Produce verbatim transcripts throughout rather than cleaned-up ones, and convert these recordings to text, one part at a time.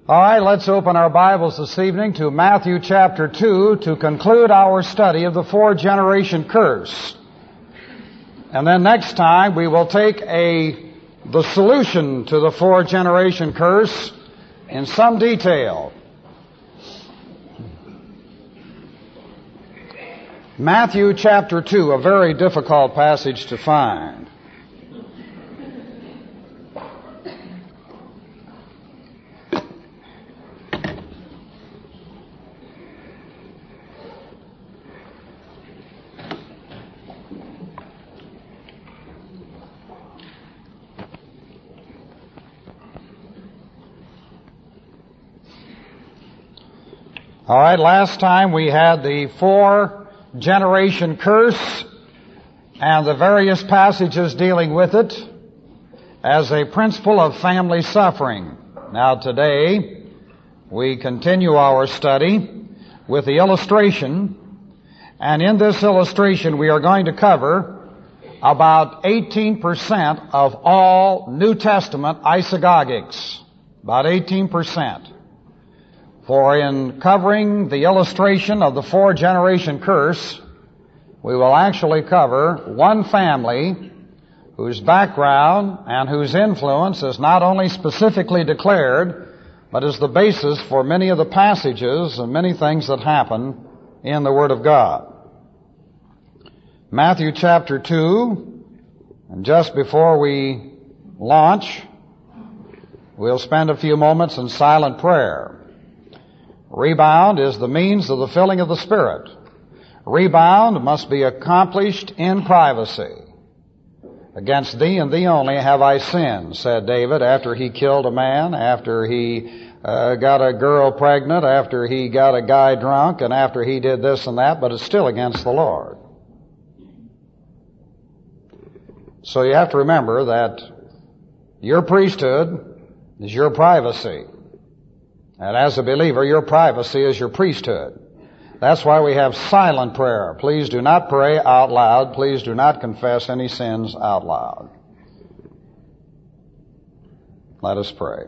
All right, let's open our Bibles this evening to Matthew chapter two to conclude our study of the four-generation curse. And then next time we will take a the solution to the four-generation curse in some detail. Matthew chapter two, a very difficult passage to find. All right, last time we had the four-generation curse and the various passages dealing with it as a principle of family suffering. Now today, we continue our study with the illustration, and in this illustration we are going to cover about eighteen percent of all New Testament isagogics. About eighteen percent. For in covering the illustration of the four-generation curse, we will actually cover one family whose background and whose influence is not only specifically declared, but is the basis for many of the passages and many things that happen in the Word of God. Matthew chapter two, and just before we launch, we'll spend a few moments in silent prayer. Rebound is the means of the filling of the Spirit. Rebound must be accomplished in privacy. Against thee and thee only have I sinned, said David after he killed a man, after he uh, got a girl pregnant, after he got a guy drunk, and after he did this and that, but it's still against the Lord. So you have to remember that your priesthood is your privacy. And as a believer, your privacy is your priesthood. That's why we have silent prayer. Please do not pray out loud. Please do not confess any sins out loud. Let us pray.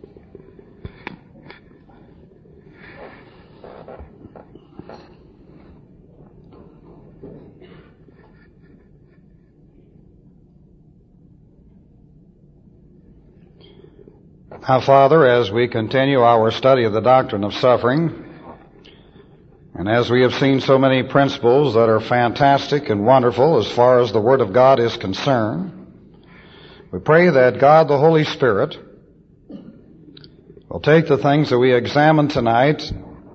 Now, Father, as we continue our study of the doctrine of suffering, and as we have seen so many principles that are fantastic and wonderful as far as the Word of God is concerned, we pray that God the Holy Spirit will take the things that we examine tonight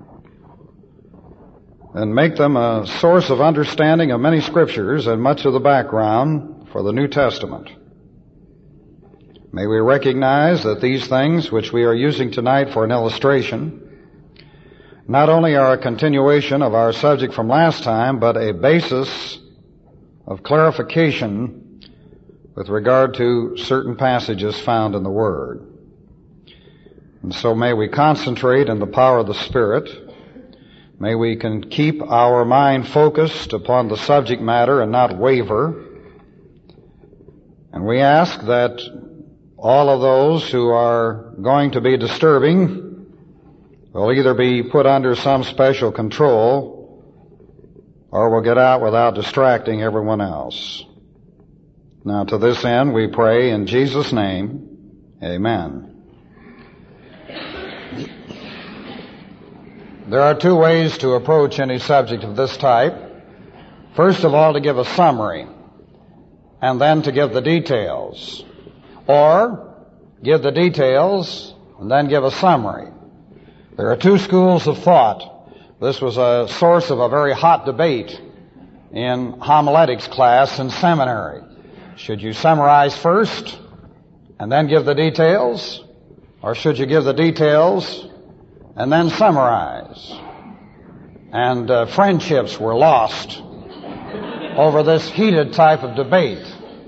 and make them a source of understanding of many scriptures and much of the background for the New Testament. May we recognize that these things which we are using tonight for an illustration not only are a continuation of our subject from last time, but a basis of clarification with regard to certain passages found in the Word. And so may we concentrate in the power of the Spirit. May we can keep our mind focused upon the subject matter and not waver. And we ask that all of those who are going to be disturbing will either be put under some special control or will get out without distracting everyone else. Now, to this end, we pray in Jesus' name, amen. There are two ways to approach any subject of this type. First of all, to give a summary, and then to give the details. Or give the details and then give a summary. There are two schools of thought. This was a source of a very hot debate in homiletics class in seminary. Should you summarize first and then give the details? Or should you give the details and then summarize? And uh, friendships were lost over this heated type of debate.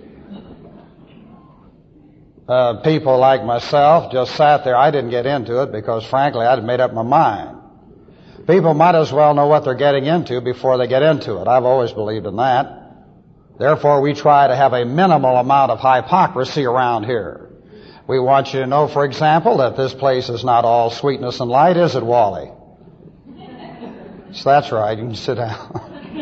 Uh, people like myself just sat there. I didn't get into it because, frankly, I'd made up my mind. People might as well know what they're getting into before they get into it. I've always believed in that. Therefore, we try to have a minimal amount of hypocrisy around here. We want you to know, for example, that this place is not all sweetness and light, is it, Wally? So that's right, you can sit down.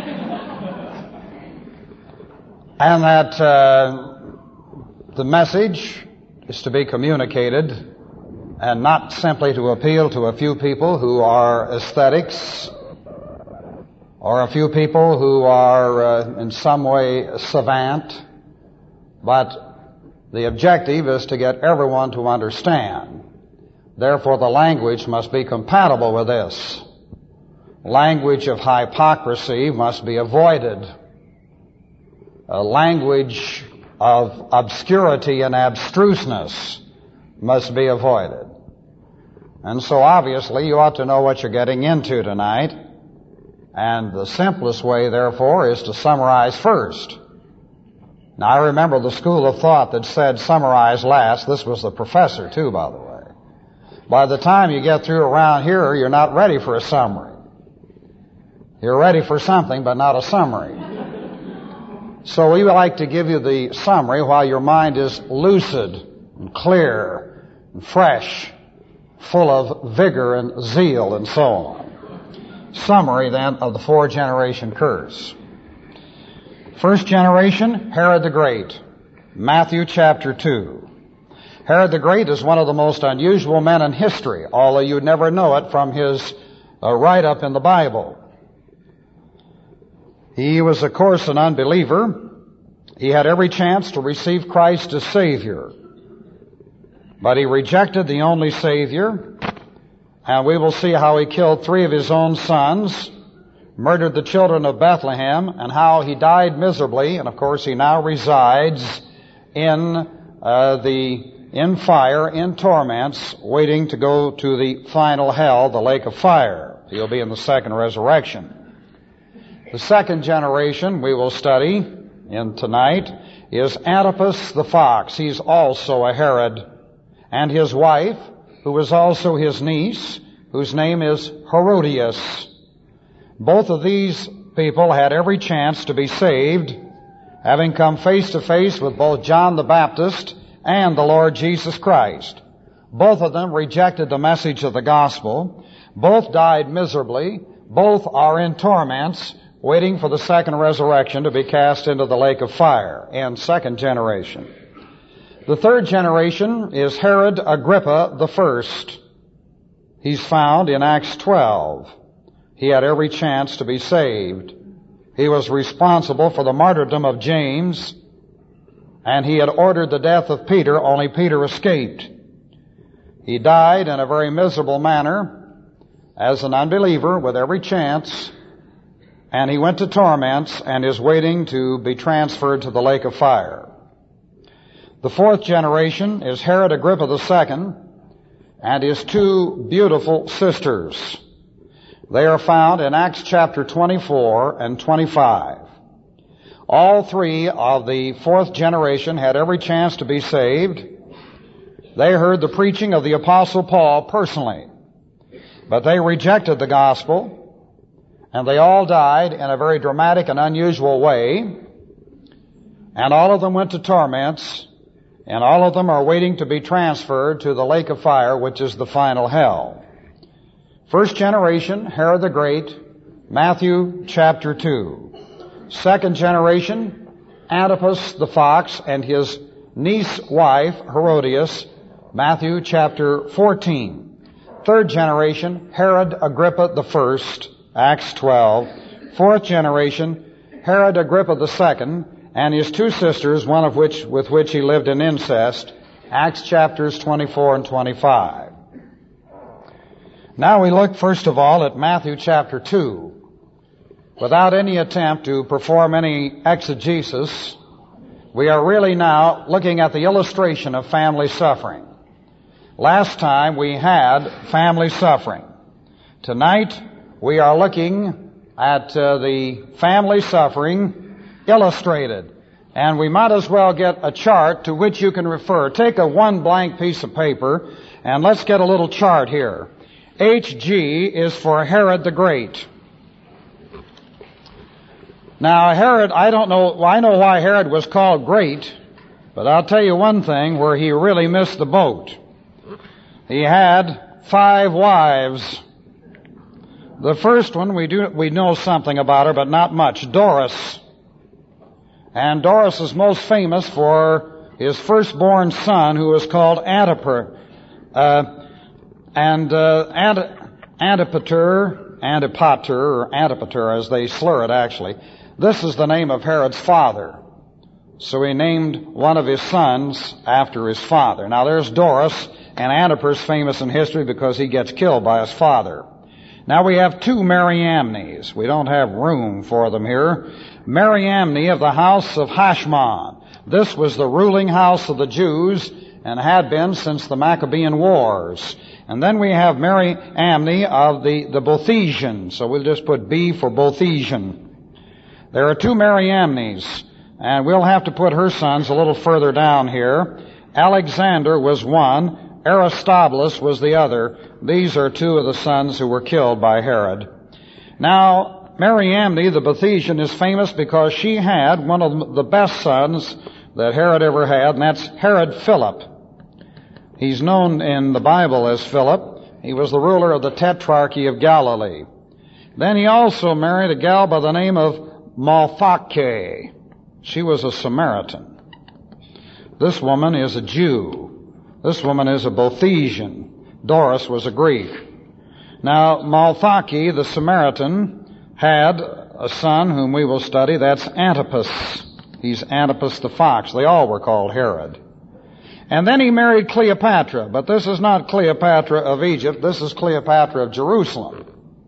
And that uh, the message is to be communicated and not simply to appeal to a few people who are aesthetics or a few people who are uh, in some way savant, but the objective is to get everyone to understand. Therefore, the language must be compatible with this. Language of hypocrisy must be avoided. A language of obscurity and abstruseness must be avoided. And so obviously you ought to know what you're getting into tonight. And the simplest way, therefore, is to summarize first. Now, I remember the school of thought that said summarize last. This was the professor, too, by the way. By the time you get through around here, you're not ready for a summary. You're ready for something, but not a summary. So we would like to give you the summary while your mind is lucid and clear and fresh, full of vigor and zeal and so on. Summary, then, of the four-generation curse. First generation, Herod the Great. Matthew chapter two. Herod the Great is one of the most unusual men in history, although you'd never know it from his uh, write-up in the Bible. He was, of course, an unbeliever. He had every chance to receive Christ as Savior. But he rejected the only Savior, and we will see how he killed three of his own sons, murdered the children of Bethlehem, and how he died miserably, and of course he now resides in uh, the in fire, in torments, waiting to go to the final hell, the lake of fire. He'll be in the second resurrection. The second generation we will study in tonight is Antipas the fox. He's also a Herod, and his wife, who is also his niece, whose name is Herodias. Both of these people had every chance to be saved, having come face to face with both John the Baptist and the Lord Jesus Christ. Both of them rejected the message of the gospel. Both died miserably. Both are in torments, waiting for the second resurrection to be cast into the lake of fire. And second generation. The third generation is Herod Agrippa the First. He's found in Acts twelve. He had every chance to be saved. He was responsible for the martyrdom of James, and he had ordered the death of Peter, only Peter escaped. He died in a very miserable manner as an unbeliever with every chance, and he went to torments and is waiting to be transferred to the lake of fire. The fourth generation is Herod Agrippa the Second and his two beautiful sisters. They are found in Acts chapter twenty-four and twenty-five. All three of the fourth generation had every chance to be saved. They heard the preaching of the Apostle Paul personally, but they rejected the gospel, and they all died in a very dramatic and unusual way, and all of them went to torments, and all of them are waiting to be transferred to the lake of fire, which is the final hell. First generation, Herod the Great, Matthew chapter two. Second generation, Antipas the fox and his niece wife, Herodias, Matthew chapter fourteen. Third generation, Herod Agrippa the First, Acts twelve. Fourth generation, Herod Agrippa the Second and his two sisters, one of which with which he lived in incest, Acts chapters twenty-four and twenty-five. Now we look first of all at Matthew chapter two. Without any attempt to perform any exegesis, we are really now looking at the illustration of family suffering. Last time we had family suffering. Tonight we are looking at uh, the family suffering illustrated. And we might as well get a chart to which you can refer. Take a one blank piece of paper and let's get a little chart here. H G is for Herod the Great. Now Herod, I don't know, I know why Herod was called great. But I'll tell you one thing where he really missed the boat. He had five wives. The first one, we do we know something about her, but not much, Doris. And Doris is most famous for his firstborn son, who was called Antipater. Uh, and uh, Ant- Antipater, Antipater, or Antipater, as they slur it actually. This is the name of Herod's father. So he named one of his sons after his father. Now there's Doris, and Antipater's famous in history because he gets killed by his father. Now we have two Mariamnes. We don't have room for them here. Mariamne of the house of Hashmon. This was the ruling house of the Jews and had been since the Maccabean Wars. And then we have Mariamne of the, the Boethician. So we'll just put B for Boethician. There are two Mariamnes, and we'll have to put her sons a little further down here. Alexander was one. Aristobulus was the other. These are two of the sons who were killed by Herod. Now, Mariamne, the Boethician, is famous because she had one of the best sons that Herod ever had, and that's Herod Philip. He's known in the Bible as Philip. He was the ruler of the Tetrarchy of Galilee. Then he also married a gal by the name of Malphake. She was a Samaritan. This woman is a Jew. This woman is a Boethician. Doris was a Greek. Now, Malphake, the Samaritan, had a son whom we will study. That's Antipas. He's Antipas the fox. They all were called Herod. And then he married Cleopatra. But this is not Cleopatra of Egypt. This is Cleopatra of Jerusalem.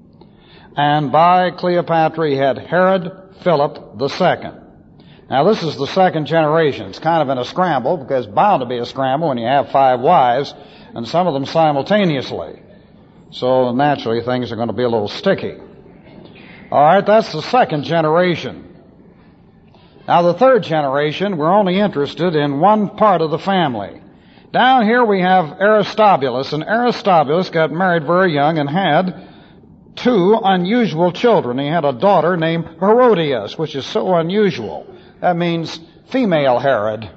And by Cleopatra he had Herod Philip the Second. Now this is the second generation. It's kind of in a scramble because it's bound to be a scramble when you have five wives and some of them simultaneously. So naturally things are going to be a little sticky. All right, that's the second generation. Now the third generation, we're only interested in one part of the family. Down here we have Aristobulus, and Aristobulus got married very young and had two unusual children. He had a daughter named Herodias, which is so unusual. That means female Herod.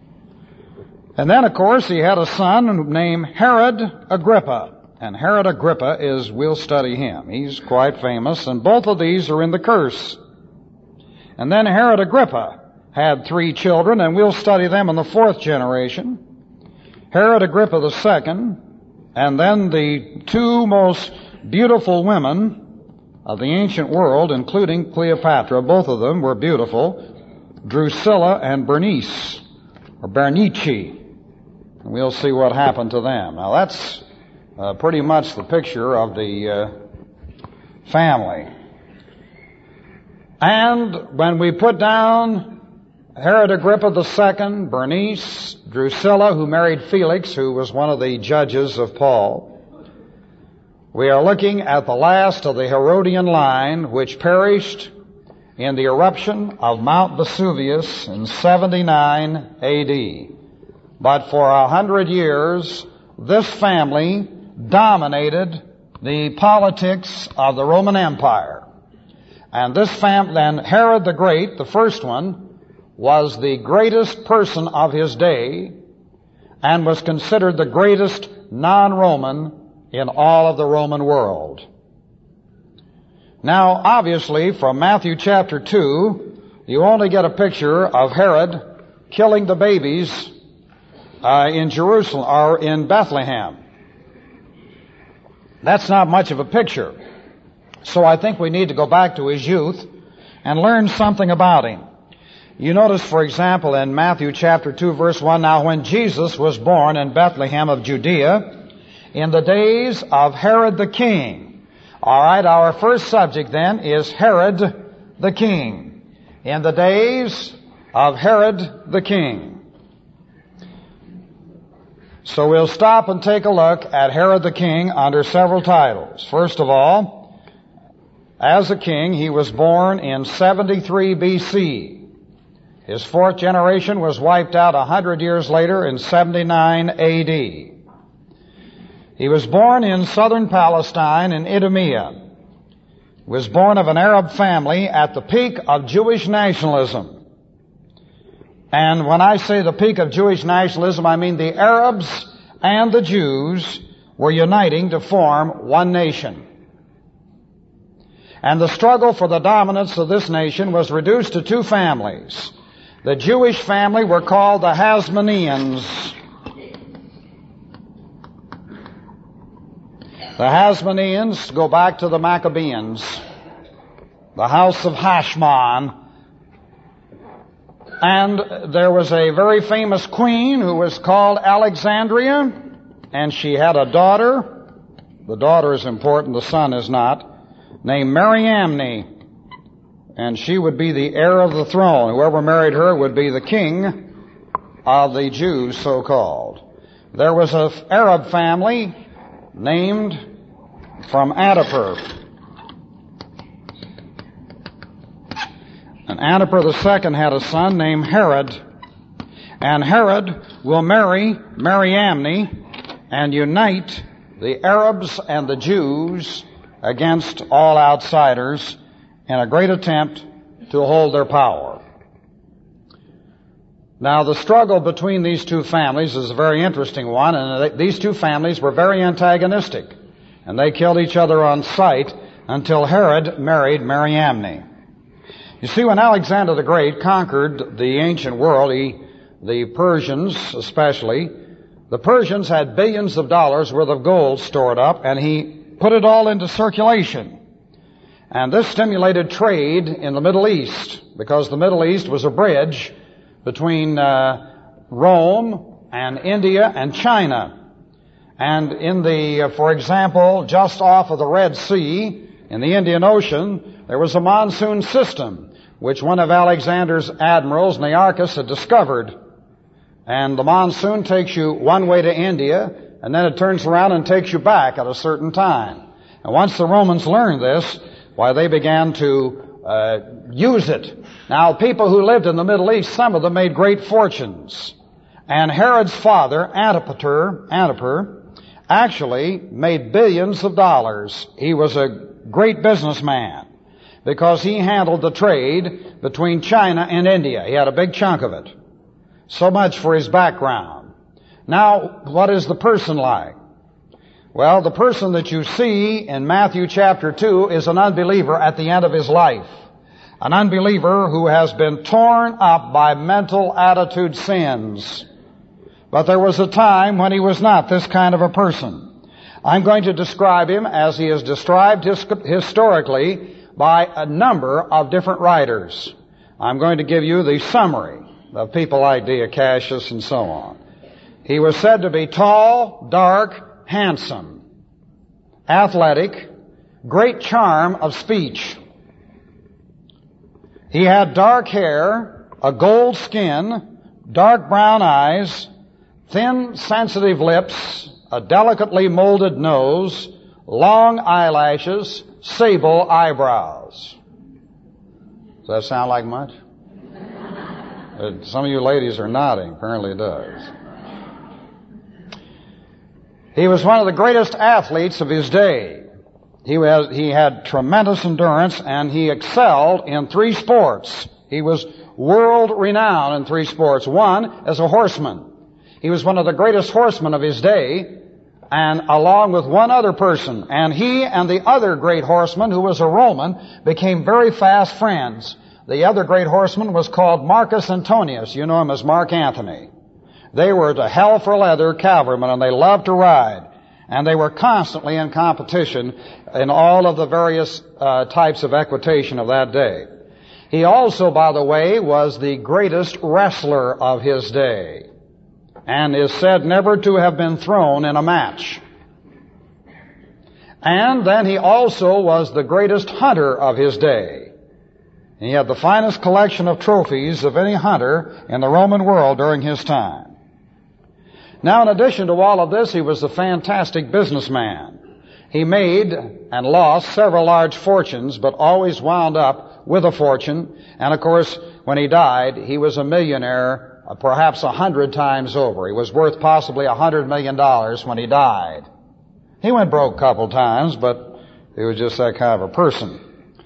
And then, of course, he had a son named Herod Agrippa. And Herod Agrippa is, we'll study him. He's quite famous, and both of these are in the curse. And then Herod Agrippa had three children, and we'll study them in the fourth generation. Herod Agrippa the Second, and then the two most beautiful women of the ancient world, including Cleopatra, both of them were beautiful, Drusilla and Bernice, or Bernice. And we'll see what happened to them. Now that's uh, pretty much the picture of the uh, family. And when we put down Herod Agrippa the Second, Bernice, Drusilla, who married Felix, who was one of the judges of Paul, we are looking at the last of the Herodian line, which perished in the eruption of Mount Vesuvius in seventy-nine A D. But for a hundred years, this family dominated the politics of the Roman Empire. And this family, and Herod the Great, the first one, was the greatest person of his day and was considered the greatest non-Roman in all of the Roman world. Now, obviously, from Matthew chapter two, you only get a picture of Herod killing the babies uh, in Jerusalem or in Bethlehem. That's not much of a picture. So I think we need to go back to his youth and learn something about him. You notice, for example, in Matthew chapter two, verse one, now when Jesus was born in Bethlehem of Judea, in the days of Herod the king. All right, our first subject then is Herod the king. In the days of Herod the king. So we'll stop and take a look at Herod the king under several titles. First of all, as a king, he was born in seventy-three B C. His fourth generation was wiped out a hundred years later in seventy-nine A D. He was born in southern Palestine in Idumea. He was born of an Arab family at the peak of Jewish nationalism. And when I say the peak of Jewish nationalism, I mean the Arabs and the Jews were uniting to form one nation. And the struggle for the dominance of this nation was reduced to two families. The Jewish family were called the Hasmoneans. The Hasmoneans go back to the Maccabeans, the house of Hashmon. And there was a very famous queen who was called Alexandria, and she had a daughter. The daughter is important, the son is not, named Mariamne. And she would be the heir of the throne. Whoever married her would be the king of the Jews, so-called. There was an Arab family named from Antipater. And Antipater the second had a son named Herod. And Herod will marry Mariamne and unite the Arabs and the Jews against all outsiders in a great attempt to hold their power. Now, the struggle between these two families is a very interesting one, and these two families were very antagonistic, and they killed each other on sight until Herod married Mariamne. You see, when Alexander the Great conquered the ancient world, he, the Persians especially, the Persians had billions of dollars worth of gold stored up, and he put it all into circulation. And this stimulated trade in the Middle East, because the Middle East was a bridge between uh, Rome and India and China. And in the, uh, for example, just off of the Red Sea, in the Indian Ocean, there was a monsoon system, which one of Alexander's admirals, Nearchus, had discovered. And the monsoon takes you one way to India, and then it turns around and takes you back at a certain time. And once the Romans learned this, why, they began to uh, use it. Now, people who lived in the Middle East, some of them made great fortunes. And Herod's father, Antipater, Antipater, actually made billions of dollars. He was a great businessman because he handled the trade between China and India. He had a big chunk of it. So much for his background. Now, what is the person like? Well, the person that you see in Matthew chapter two is an unbeliever at the end of his life. An unbeliever who has been torn up by mental attitude sins. But there was a time when he was not this kind of a person. I'm going to describe him as he is described his, historically by a number of different writers. I'm going to give you the summary of people like Dio Cassius and so on. He was said to be tall, dark, handsome, athletic, great charm of speech. He had dark hair, a gold skin, dark brown eyes, thin, sensitive lips, a delicately molded nose, long eyelashes, sable eyebrows. Does that sound like much? Some of you ladies are nodding. Apparently it does. He was one of the greatest athletes of his day. He was, he had tremendous endurance, and he excelled in three sports. He was world renowned in three sports. One, as a horseman. He was one of the greatest horsemen of his day, and along with one other person. And he and the other great horseman, who was a Roman, became very fast friends. The other great horseman was called Marcus Antonius. You know him as Mark Antony. They were to hell for leather cavalrymen, and they loved to ride. And they were constantly in competition in all of the various uh, types of equitation of that day. He also, by the way, was the greatest wrestler of his day, and is said never to have been thrown in a match. And then he also was the greatest hunter of his day. He had the finest collection of trophies of any hunter in the Roman world during his time. Now, in addition to all of this, he was a fantastic businessman. He made and lost several large fortunes, but always wound up with a fortune. And of course, when he died, he was a millionaire uh, perhaps a hundred times over. He was worth possibly a hundred million dollars when he died. He went broke a couple times, but he was just that kind of a person.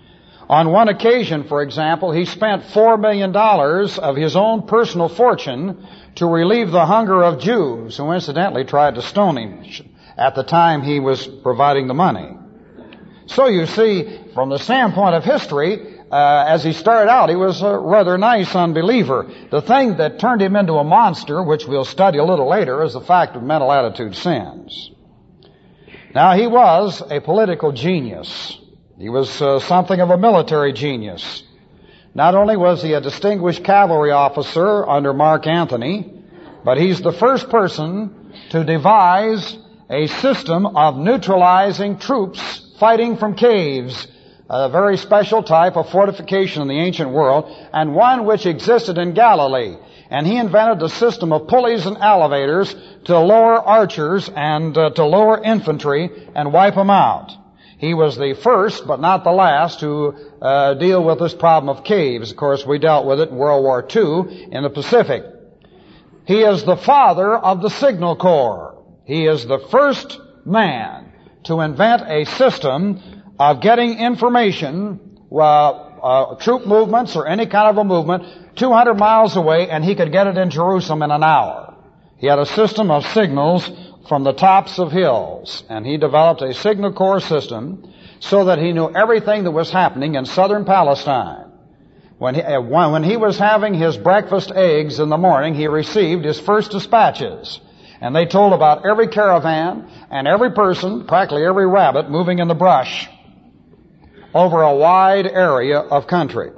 On one occasion, for example, he spent four million dollars of his own personal fortune to relieve the hunger of Jews, who incidentally tried to stone him at the time he was providing the money. So you see, from the standpoint of history, uh, as he started out, he was a rather nice unbeliever. The thing that turned him into a monster, which we'll study a little later, is the fact of mental attitude sins. Now, he was a political genius. He was uh, something of a military genius. Not only was he a distinguished cavalry officer under Mark Antony, but he's the first person to devise a system of neutralizing troops fighting from caves, a very special type of fortification in the ancient world, and one which existed in Galilee. And he invented a system of pulleys and elevators to lower archers and uh, to lower infantry and wipe them out. He was the first, but not the last, to uh, deal with this problem of caves. Of course, we dealt with it in World War Two in the Pacific. He is the father of the Signal Corps. He is the first man to invent a system of getting information, uh, uh, troop movements or any kind of a movement, two hundred miles away, and he could get it in Jerusalem in an hour. He had a system of signals from the tops of hills, and he developed a Signal Corps system so that he knew everything that was happening in southern Palestine. When he, uh, when he was having his breakfast eggs in the morning, he received his first dispatches. And they told about every caravan and every person, practically every rabbit, moving in the brush over a wide area of country.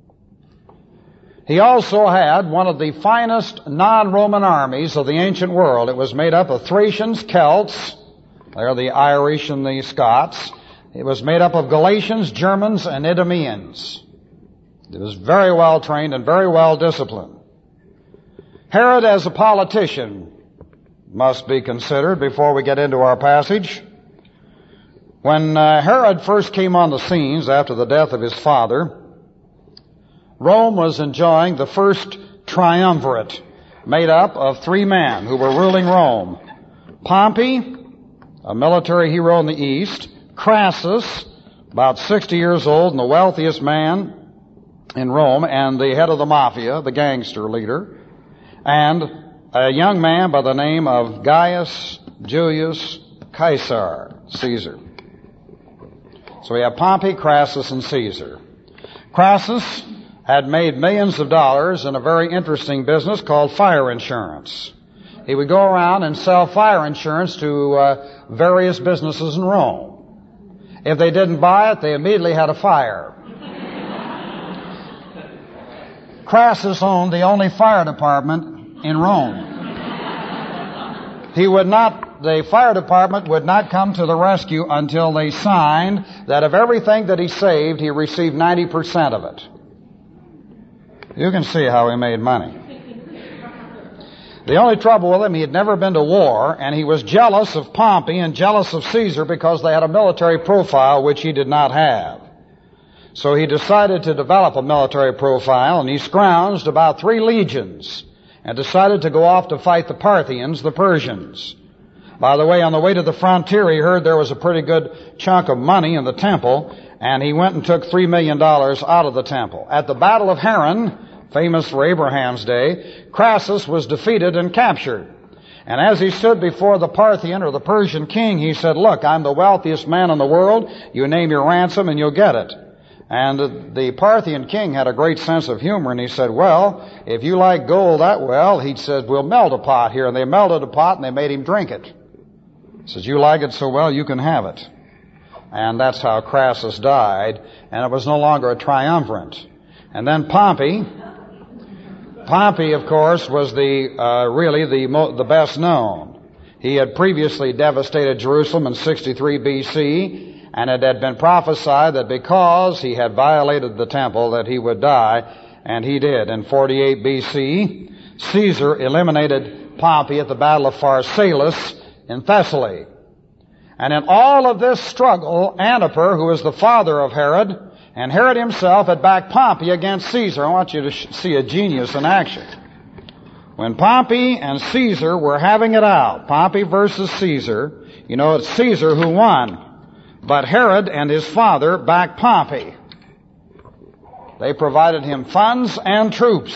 He also had one of the finest non-Roman armies of the ancient world. It was made up of Thracians, Celts, they're the Irish and the Scots. It was made up of Galatians, Germans, and Idumeans. It was very well trained and very well disciplined. Herod, as a politician, must be considered before we get into our passage. When uh, Herod first came on the scenes after the death of his father, Rome was enjoying the first triumvirate made up of three men who were ruling Rome. Pompey, a military hero in the east, Crassus, about sixty years old and the wealthiest man in Rome and the head of the mafia, the gangster leader, and a young man by the name of Gaius Julius Caesar, Caesar. So we have Pompey, Crassus, and Caesar. Crassus had made millions of dollars in a very interesting business called fire insurance. He would go around and sell fire insurance to uh, various businesses in Rome. If they didn't buy it, they immediately had a fire. Crassus owned the only fire department in Rome. He would not, the fire department would not come to the rescue until they signed that of everything that he saved, he received ninety percent of it. You can see how he made money. The only trouble with him, he had never been to war, and he was jealous of Pompey and jealous of Caesar because they had a military profile which he did not have. So he decided to develop a military profile, and he scrounged about three legions and decided to go off to fight the Parthians, the Persians. By the way, on the way to the frontier, he heard there was a pretty good chunk of money in the temple, and he went and took three million dollars out of the temple. At the Battle of Haran, famous for Abraham's day, Crassus was defeated and captured. And as he stood before the Parthian or the Persian king, he said, "Look, I'm the wealthiest man in the world. You name your ransom and you'll get it." And the Parthian king had a great sense of humor, and he said, "Well, if you like gold that well," he said, "we'll melt a pot here." And they melted a pot and they made him drink it. He says, "You like it so well, you can have it." And that's how Crassus died, and it was no longer a triumvirate. And then Pompey, Pompey, of course, was the uh, really the mo- the best known. He had previously devastated Jerusalem in sixty-three B C, and it had been prophesied that because he had violated the temple that he would die, and he did. In forty-eight B C, Caesar eliminated Pompey at the Battle of Pharsalus in Thessaly. And in all of this struggle, Antipater, who was the father of Herod, and Herod himself had backed Pompey against Caesar. I want you to sh- see a genius in action. When Pompey and Caesar were having it out, Pompey versus Caesar, you know, it's Caesar who won. But Herod and his father backed Pompey. They provided him funds and troops.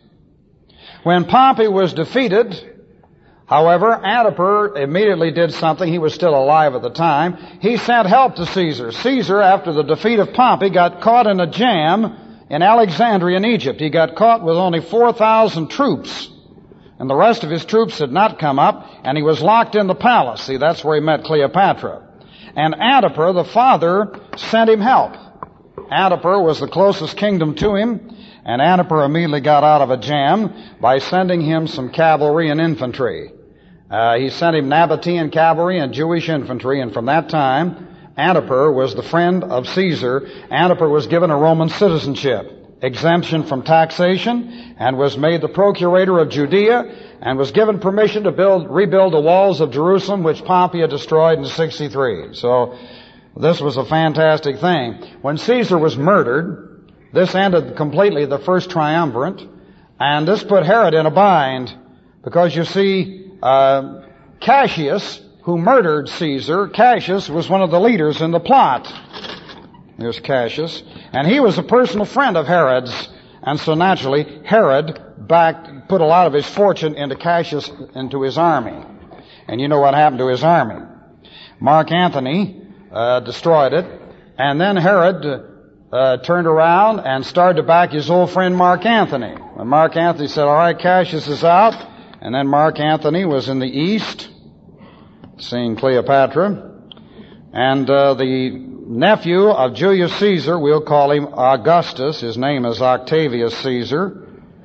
When Pompey was defeated, however, Antipater immediately did something. He was still alive at the time. He sent help to Caesar. Caesar, after the defeat of Pompey, got caught in a jam in Alexandria in Egypt. He got caught with only four thousand troops. And the rest of his troops had not come up, and he was locked in the palace. See, that's where he met Cleopatra. And Antipater, the father, sent him help. Antipater was the closest kingdom to him, and Antipater immediately got out of a jam by sending him some cavalry and infantry. Uh, he sent him Nabatean cavalry and Jewish infantry, and from that time, Antipater was the friend of Caesar. Antipater was given a Roman citizenship, exemption from taxation, and was made the procurator of Judea, and was given permission to build, rebuild the walls of Jerusalem, which Pompey had destroyed in sixty-three. So, this was a fantastic thing. When Caesar was murdered, this ended completely the first triumvirate, and this put Herod in a bind, because you see, uh, Cassius, who murdered Caesar, Cassius was one of the leaders in the plot. There's Cassius. And he was a personal friend of Herod's, and so naturally, Herod backed, put a lot of his fortune into Cassius, into his army. And you know what happened to his army. Mark Antony uh, destroyed it, and then Herod uh, turned around and started to back his old friend Mark Antony. When Mark Antony said, all right, Cassius is out, and then Mark Antony was in the east, seeing Cleopatra, and uh, the nephew of Julius Caesar, we'll call him Augustus, his name is Octavius Caesar.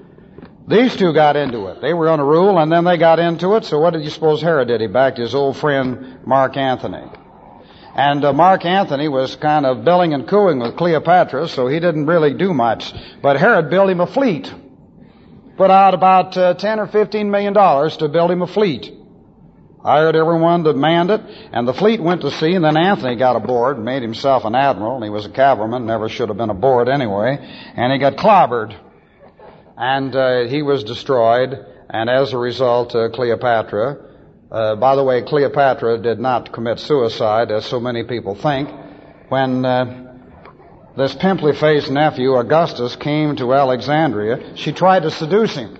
These two got into it. They were on a rule, and then they got into it, so what did you suppose Herod did? He backed his old friend Mark Antony. And uh, Mark Antony was kind of billing and cooing with Cleopatra, so he didn't really do much. But Herod built him a fleet. Put out about uh, ten or fifteen million dollars to build him a fleet. Hired everyone to man it, and the fleet went to sea, and then Antony got aboard and made himself an admiral, and he was a cavalryman, never should have been aboard anyway, and he got clobbered, and uh, he was destroyed, and as a result, uh, Cleopatra, uh, by the way, Cleopatra did not commit suicide, as so many people think. When uh, this pimply-faced nephew, Augustus, came to Alexandria, she tried to seduce him.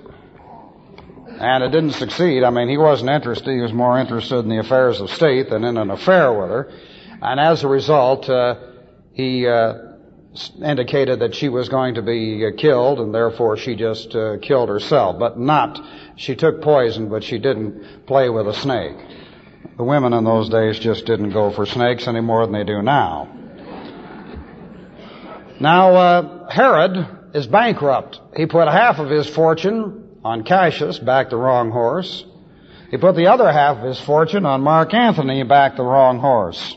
And it didn't succeed. I mean, he wasn't interested. He was more interested in the affairs of state than in an affair with her. And as a result, uh, he uh, indicated that she was going to be uh, killed, and therefore she just uh, killed herself. But not, she took poison, but she didn't play with a snake. The women in those days just didn't go for snakes any more than they do now. Now, uh, Herod is bankrupt. He put half of his fortune on Cassius, backed the wrong horse. He put the other half of his fortune on Mark Antony, backed the wrong horse.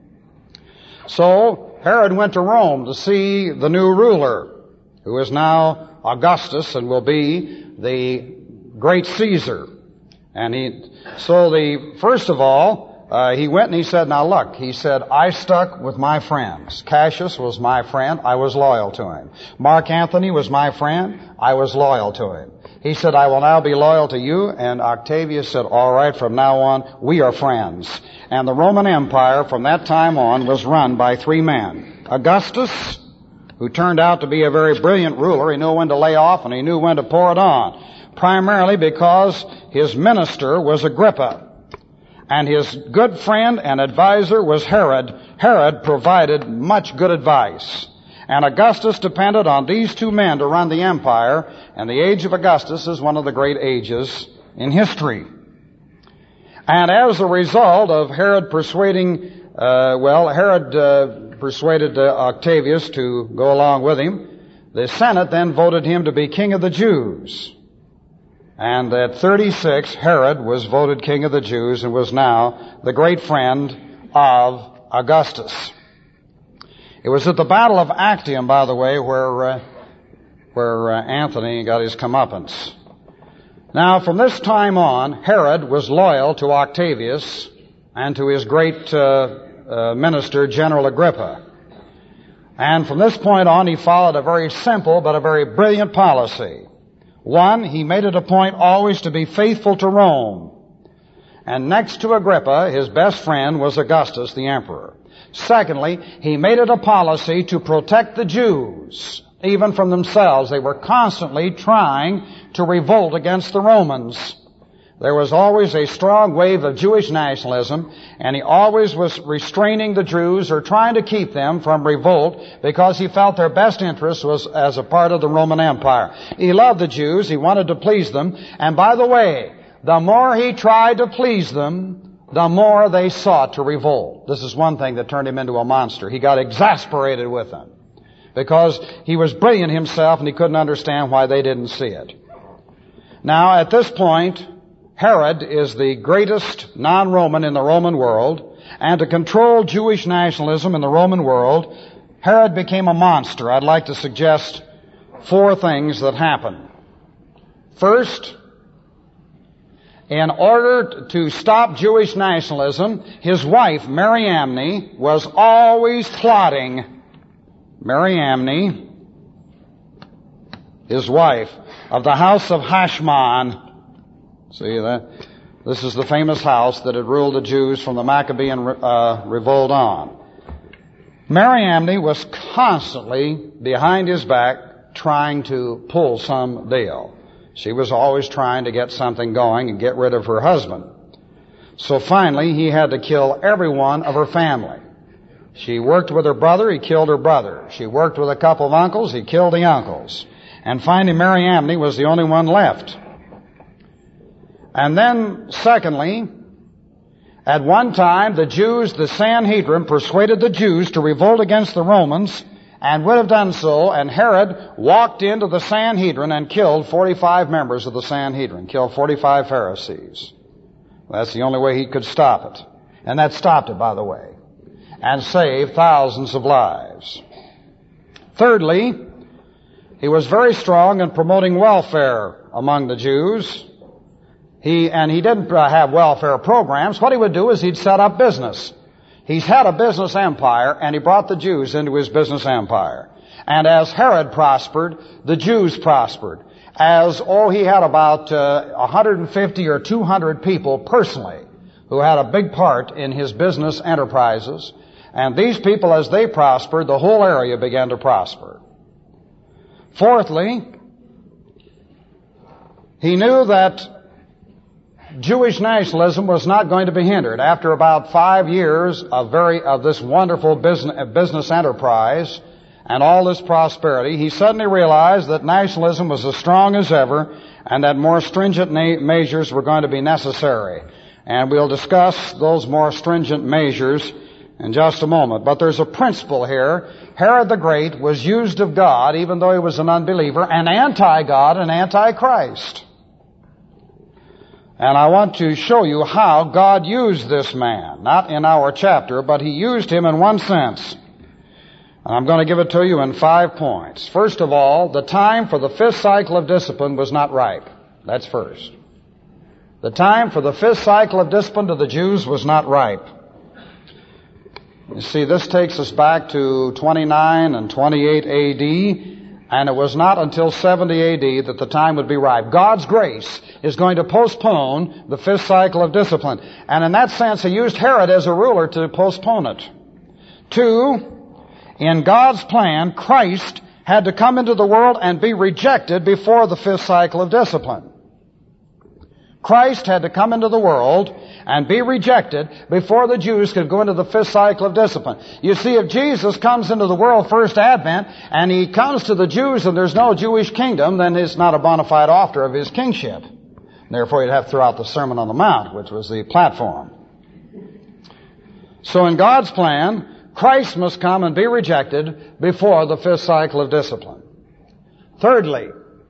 So Herod went to Rome to see the new ruler, who is now Augustus and will be the great Caesar. And he, so the, first of all, Uh, he went and he said, now look, he said, I stuck with my friends. Cassius was my friend. I was loyal to him. Mark Antony was my friend. I was loyal to him. He said, I will now be loyal to you. And Octavius said, all right, from now on, we are friends. And the Roman Empire from that time on was run by three men. Augustus, who turned out to be a very brilliant ruler. He knew when to lay off and he knew when to pour it on. Primarily because his minister was Agrippa. And his good friend and advisor was Herod. Herod provided much good advice. And Augustus depended on these two men to run the empire. And the age of Augustus is one of the great ages in history. And as a result of Herod persuading, uh, well, Herod uh, persuaded uh, Octavius to go along with him, the Senate then voted him to be king of the Jews. And at thirty-six, Herod was voted king of the Jews and was now the great friend of Augustus. It was at the Battle of Actium, by the way, where uh, where uh, Antony got his comeuppance. Now, from this time on, Herod was loyal to Octavius and to his great uh, uh, minister, General Agrippa. And from this point on, he followed a very simple but a very brilliant policy. One, he made it a point always to be faithful to Rome. And next to Agrippa, his best friend was Augustus, the emperor. Secondly, he made it a policy to protect the Jews. even from themselves. They were constantly trying to revolt against the Romans. There was always a strong wave of Jewish nationalism, and he always was restraining the Jews or trying to keep them from revolt because he felt their best interest was as a part of the Roman Empire. He loved the Jews. He wanted to please them. And by the way, the more he tried to please them, the more they sought to revolt. This is one thing that turned him into a monster. He got exasperated with them because he was brilliant himself and he couldn't understand why they didn't see it. Now, at this point, Herod is the greatest non-Roman in the Roman world, and to control Jewish nationalism in the Roman world, Herod became a monster. I'd like to suggest four things that happened. First, in order to stop Jewish nationalism, his wife, Mariamne, was always plotting. Mariamne, his wife, of the house of Hashmon. See that? This is the famous house that had ruled the Jews from the Maccabean uh, revolt on. Mariamne was constantly behind his back trying to pull some deal. She was always trying to get something going and get rid of her husband. So finally, he had to kill every one of her family. She worked with her brother, he killed her brother. She worked with a couple of uncles, he killed the uncles. And finally, Mariamne was the only one left. And then, secondly, at one time, the Jews, the Sanhedrin, persuaded the Jews to revolt against the Romans and would have done so, and Herod walked into the Sanhedrin and killed forty-five members of the Sanhedrin, killed forty-five Pharisees. That's the only way he could stop it. And that stopped it, by the way, and saved thousands of lives. Thirdly, he was very strong in promoting welfare among the Jews. He, and he didn't uh, have welfare programs. What he would do is he'd set up business. He's had a business empire, and he brought the Jews into his business empire. And as Herod prospered, the Jews prospered. As, oh, he had about uh, one hundred fifty or two hundred people personally who had a big part in his business enterprises. And these people, as they prospered, the whole area began to prosper. Fourthly, he knew that Jewish nationalism was not going to be hindered. After about five years of very of this wonderful business, business enterprise and all this prosperity, he suddenly realized that nationalism was as strong as ever and that more stringent na- measures were going to be necessary. And we'll discuss those more stringent measures in just a moment. But there's a principle here. Herod the Great was used of God, even though he was an unbeliever, and anti-God and anti-Christ. And I want to show you how God used this man. Not in our chapter, but he used him in one sense. And I'm going to give it to you in five points. First of all, the time for the fifth cycle of discipline was not ripe. That's first. The time for the fifth cycle of discipline to the Jews was not ripe. You see, this takes us back to twenty-nine and twenty-eight A D, and it was not until seventy A D that the time would be ripe. God's grace is going to postpone the fifth cycle of discipline. And in that sense, he used Herod as a ruler to postpone it. Two, in God's plan, Christ had to come into the world and be rejected before the fifth cycle of discipline. Christ had to come into the world and be rejected before the Jews could go into the fifth cycle of discipline. You see, if Jesus comes into the world first advent and he comes to the Jews and there's no Jewish kingdom, then it's not a bona fide offer of his kingship. Therefore, you'd have to throw out the Sermon on the Mount, which was the platform. So in God's plan, Christ must come and be rejected before the fifth cycle of discipline. Thirdly,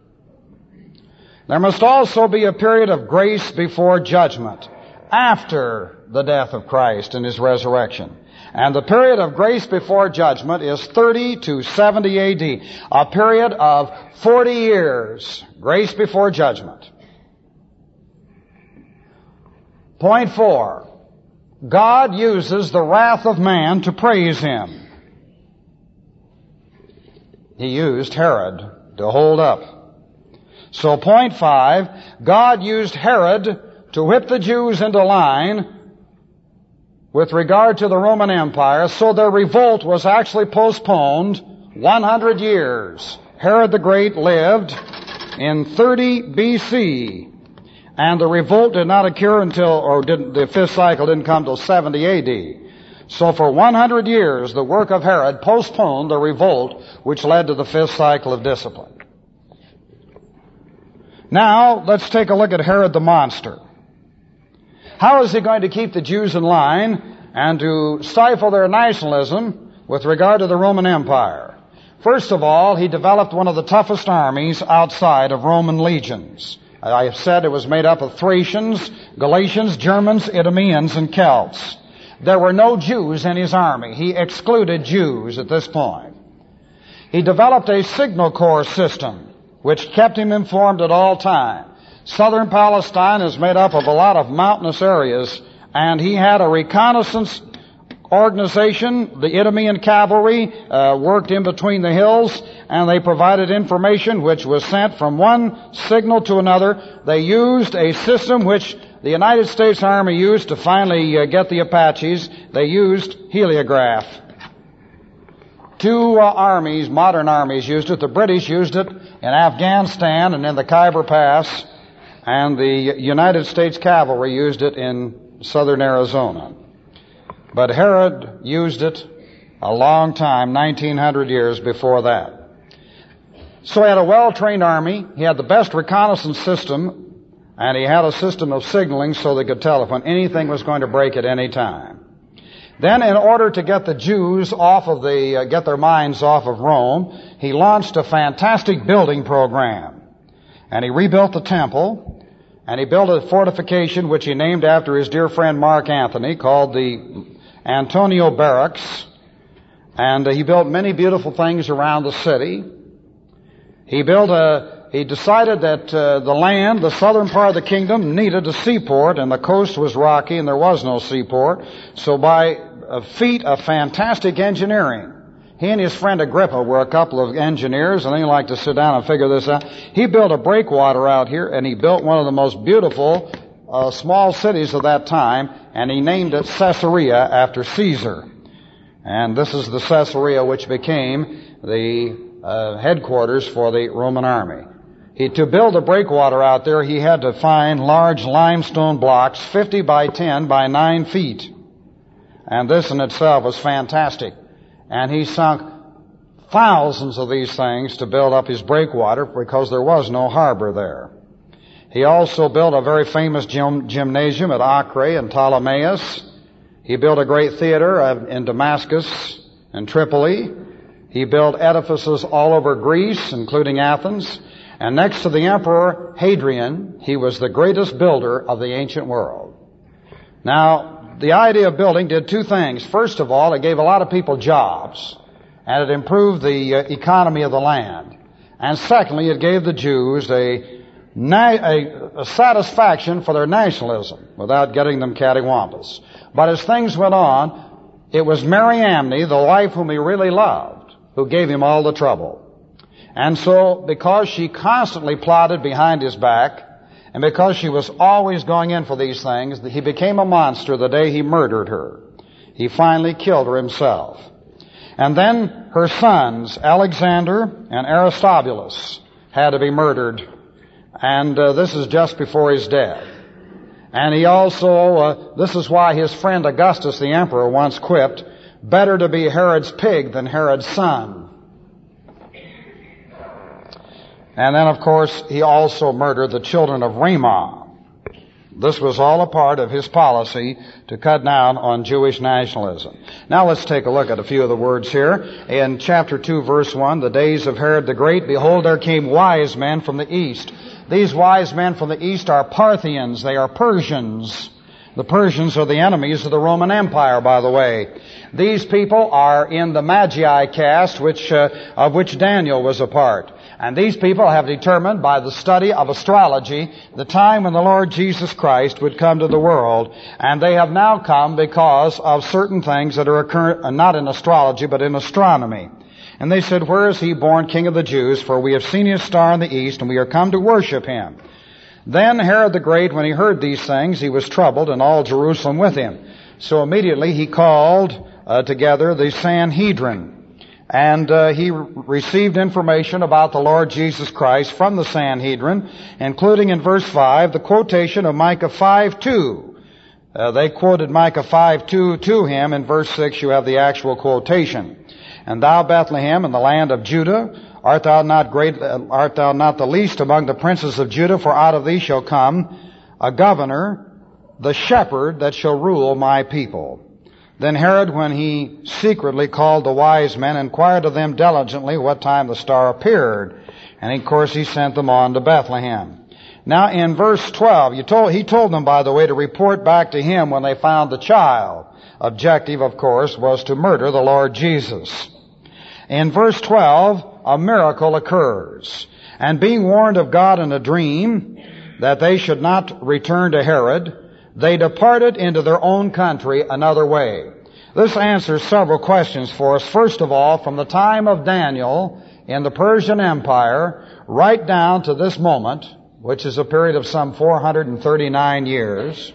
there must also be a period of grace before judgment after the death of Christ and his resurrection. And the period of grace before judgment is thirty to seventy A D, a period of forty years, grace before judgment. Point four, God uses the wrath of man to praise him. He used Herod to hold up. So point five, God used Herod to whip the Jews into line with regard to the Roman Empire, so their revolt was actually postponed one hundred years. Herod the Great lived in thirty B C, and the revolt did not occur until, or didn't, the fifth cycle didn't come till seventy A D. So for one hundred years, the work of Herod postponed the revolt which led to the fifth cycle of discipline. Now, let's take a look at Herod the monster. How is he going to keep the Jews in line and to stifle their nationalism with regard to the Roman Empire? First of all, he developed one of the toughest armies outside of Roman legions. I have said it was made up of Thracians, Galatians, Germans, Idumeans, and Celts. There were no Jews in his army. He excluded Jews at this point. He developed a signal corps system which kept him informed at all times. Southern Palestine is made up of a lot of mountainous areas, and he had a reconnaissance organization. The Idumean cavalry uh, worked in between the hills, and they provided information which was sent from one signal to another. They used a system which the United States Army used to finally uh, get the Apaches. They used heliograph. Two uh, armies, modern armies, used it. The British used it in Afghanistan and in the Khyber Pass, and the United States Cavalry used it in southern Arizona. But Herod used it a long time, nineteen hundred years before that. So he had a well-trained army, he had the best reconnaissance system, and he had a system of signaling so they could tell if when anything was going to break at any time. Then, in order to get the Jews off of the, uh, get their minds off of Rome, he launched a fantastic building program. And he rebuilt the temple, and he built a fortification which he named after his dear friend Mark Antony, called the Antonio Barracks. And uh, he built many beautiful things around the city. He built a, he decided that uh, the land, the southern part of the kingdom, needed a seaport, and the coast was rocky and there was no seaport. So by a feat of fantastic engineering, he and his friend Agrippa were a couple of engineers, and they liked to sit down and figure this out. He built a breakwater out here, and he built one of the most beautiful uh, small cities of that time, and he named it Caesarea after Caesar. And this is the Caesarea which became the uh, headquarters for the Roman army. He, to build a breakwater out there, he had to find large limestone blocks, fifty by ten by nine feet. And this in itself was fantastic. And he sunk thousands of these things to build up his breakwater because there was no harbor there. He also built a very famous gym, gymnasium at Acre and Ptolemais. He built a great theater in Damascus and Tripoli. He built edifices all over Greece, including Athens. And next to the Emperor Hadrian, he was the greatest builder of the ancient world. Now, the idea of building did two things. First of all, it gave a lot of people jobs, and it improved the uh, economy of the land. And secondly, it gave the Jews a, a, a satisfaction for their nationalism without getting them cattywampus. But as things went on, it was Mariamne, the wife whom he really loved, who gave him all the trouble. And so, because she constantly plotted behind his back, and because she was always going in for these things, he became a monster the day he murdered her. He finally killed her himself. And then her sons, Alexander and Aristobulus, had to be murdered. And uh, this is just before his death. And he also, uh, this is why his friend Augustus the emperor once quipped, better to be Herod's pig than Herod's son. And then, of course, he also murdered the children of Ramah. This was all a part of his policy to cut down on Jewish nationalism. Now let's take a look at a few of the words here. In chapter two, verse one, the days of Herod the Great, behold, there came wise men from the east. These wise men from the east are Parthians. They are Persians. The Persians are the enemies of the Roman Empire, by the way. These people are in the Magi caste, which, uh, of which Daniel was a part. And these people have determined by the study of astrology the time when the Lord Jesus Christ would come to the world. And they have now come because of certain things that are occurring, not in astrology, but in astronomy. And they said, where is he born King of the Jews? For we have seen his star in the east, and we are come to worship him. Then Herod the Great, when he heard these things, he was troubled, and all Jerusalem with him. So immediately he called uh, together the Sanhedrin. And uh, he re- received information about the Lord Jesus Christ from the Sanhedrin, including in verse five the quotation of Micah five two. Uh, they quoted Micah five two to him. In verse six you have the actual quotation. And thou, Bethlehem, in the land of Judah, art thou not great? Uh, art thou not the least among the princes of Judah? For out of thee shall come a governor, the shepherd that shall rule my people. Then Herod, when he secretly called the wise men, inquired of them diligently what time the star appeared. And of course he sent them on to Bethlehem. Now in verse twelve, you told, he told them, by the way, to report back to him when they found the child. Objective, of course, was to murder the Lord Jesus. In verse twelve, a miracle occurs. And being warned of God in a dream that they should not return to Herod, they departed into their own country another way. This answers several questions for us. First of all, from the time of Daniel in the Persian Empire right down to this moment, which is a period of some four hundred thirty-nine years,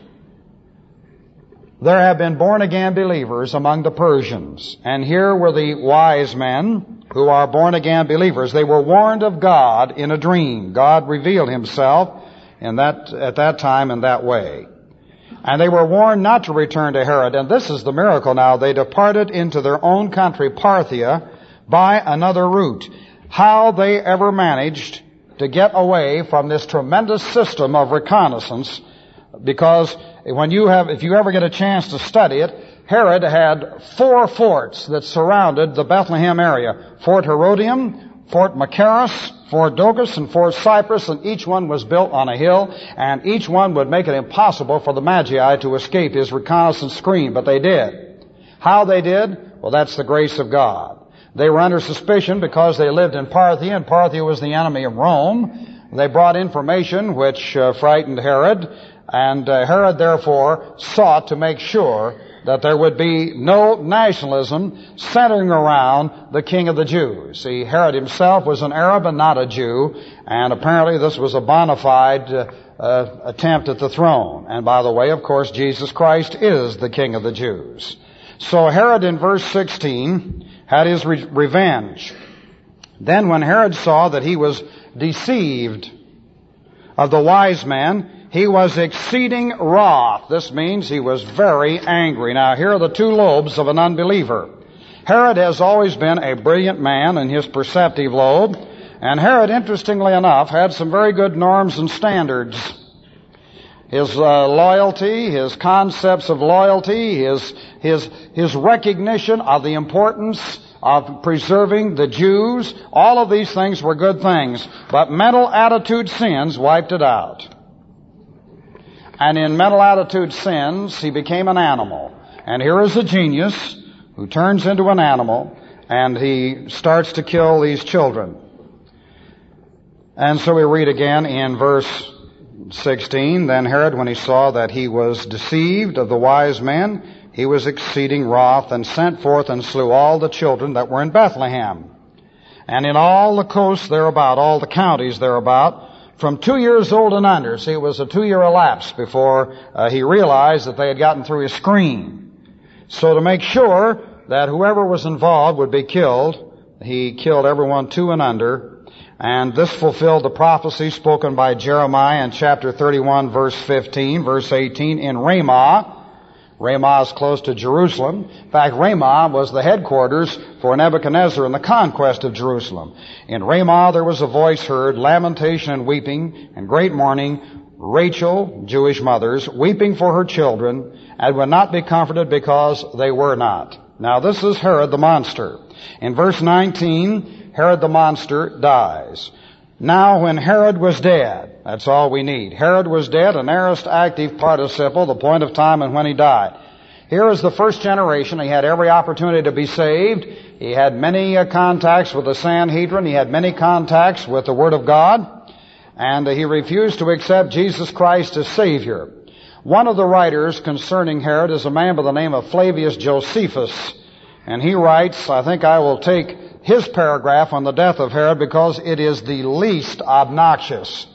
there have been born-again believers among the Persians. And here were the wise men who are born-again believers. They were warned of God in a dream. God revealed himself in that, at that time in that way. And they were warned not to return to Herod. And this is the miracle now. They departed into their own country, Parthia, by another route. How they ever managed to get away from this tremendous system of reconnaissance, because when you have, if you ever get a chance to study it, Herod had four forts that surrounded the Bethlehem area. Fort Herodium, Fort Machaerus, Fort Dogus, and Fort Cyprus, and each one was built on a hill, and each one would make it impossible for the Magi to escape his reconnaissance screen, but they did. How they did? Well, that's the grace of God. They were under suspicion because they lived in Parthia, and Parthia was the enemy of Rome. They brought information which uh, frightened Herod, and uh, Herod therefore sought to make sure that there would be no nationalism centering around the King of the Jews. See, Herod himself was an Arab and not a Jew, and apparently this was a bona fide uh, uh, attempt at the throne. And by the way, of course, Jesus Christ is the King of the Jews. So Herod in verse sixteen had his re- revenge. Then when Herod saw that he was deceived of the wise men, he was exceeding wroth. This means he was very angry. Now here are the two lobes of an unbeliever. Herod has always been a brilliant man in his perceptive lobe, and Herod, interestingly enough, had some very good norms and standards. His uh, loyalty, his concepts of loyalty, his, his, his recognition of the importance of preserving the Jews, all of these things were good things, but mental attitude sins wiped it out. And in mental attitude sins, he became an animal. And here is a genius who turns into an animal, and he starts to kill these children. And so we read again in verse sixteen, Then Herod, when he saw that he was deceived of the wise men, he was exceeding wroth, and sent forth and slew all the children that were in Bethlehem, and in all the coasts thereabout, all the counties thereabout, from two years old and under. See, it was a two-year elapse before uh, he realized that they had gotten through his screen. So to make sure that whoever was involved would be killed, he killed everyone two and under. And this fulfilled the prophecy spoken by Jeremiah in chapter thirty-one, verse fifteen, verse eighteen, in Ramah. Ramah is close to Jerusalem. In fact, Ramah was the headquarters for Nebuchadnezzar in the conquest of Jerusalem. In Ramah there was a voice heard, lamentation and weeping, and great mourning, Rachel, Jewish mothers, weeping for her children, and would not be comforted because they were not. Now this is Herod the monster. In verse nineteen, Herod the monster dies. Now when Herod was dead, that's all we need. Herod was dead, an aorist active participle, the point of time and when he died. Here is the first generation. He had every opportunity to be saved. He had many uh, contacts with the Sanhedrin. He had many contacts with the Word of God. And uh, he refused to accept Jesus Christ as Savior. One of the writers concerning Herod is a man by the name of Flavius Josephus. And he writes, I think I will take his paragraph on the death of Herod because it is the least obnoxious.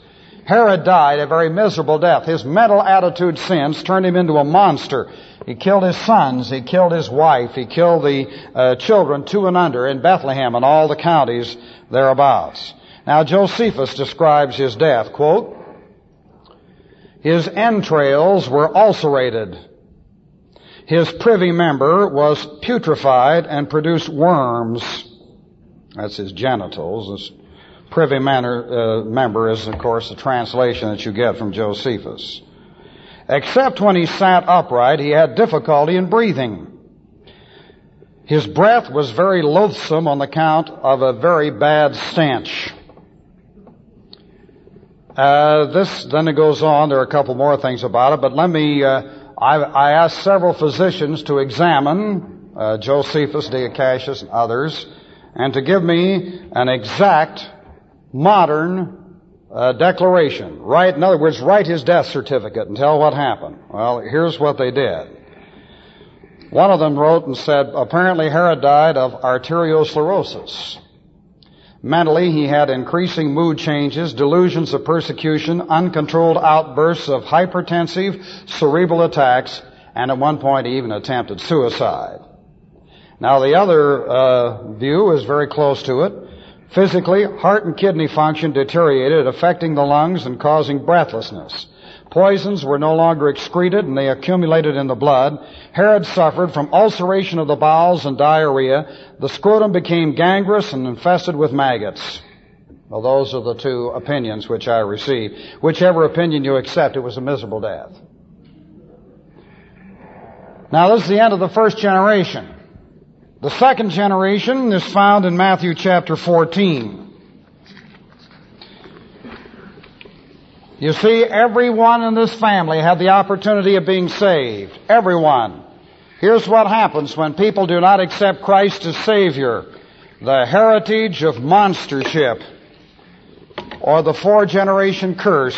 Herod died a very miserable death. His mental attitude sins turned him into a monster. He killed his sons. He killed his wife. He killed the uh, children two and under in Bethlehem and all the counties thereabouts. Now Josephus describes his death, quote, his entrails were ulcerated. His privy member was putrefied and produced worms. That's his genitals. His privy manner, uh, member is, of course, the translation that you get from Josephus. Except when he sat upright, he had difficulty in breathing. His breath was very loathsome on account of a very bad stench. Uh, this, then it goes on, there are a couple more things about it, but let me, uh, I, I asked several physicians to examine, uh, Josephus, Diacacius, and others, and to give me an exact modern, uh, declaration. Write, in other words, write his death certificate and tell what happened. Well, here's what they did. One of them wrote and said, apparently Herod died of arteriosclerosis. Mentally, he had increasing mood changes, delusions of persecution, uncontrolled outbursts of hypertensive cerebral attacks, and at one point he even attempted suicide. Now the other uh, view is very close to it. Physically, heart and kidney function deteriorated, affecting the lungs and causing breathlessness. Poisons were no longer excreted and they accumulated in the blood. Herod suffered from ulceration of the bowels and diarrhea. The scrotum became gangrenous and infested with maggots. Well, those are the two opinions which I received. Whichever opinion you accept, it was a miserable death. Now, this is the end of the first generation. The second generation is found in Matthew chapter fourteen. You see, everyone in this family had the opportunity of being saved. Everyone. Here's what happens when people do not accept Christ as Savior. The heritage of monstership, or the four-generation curse.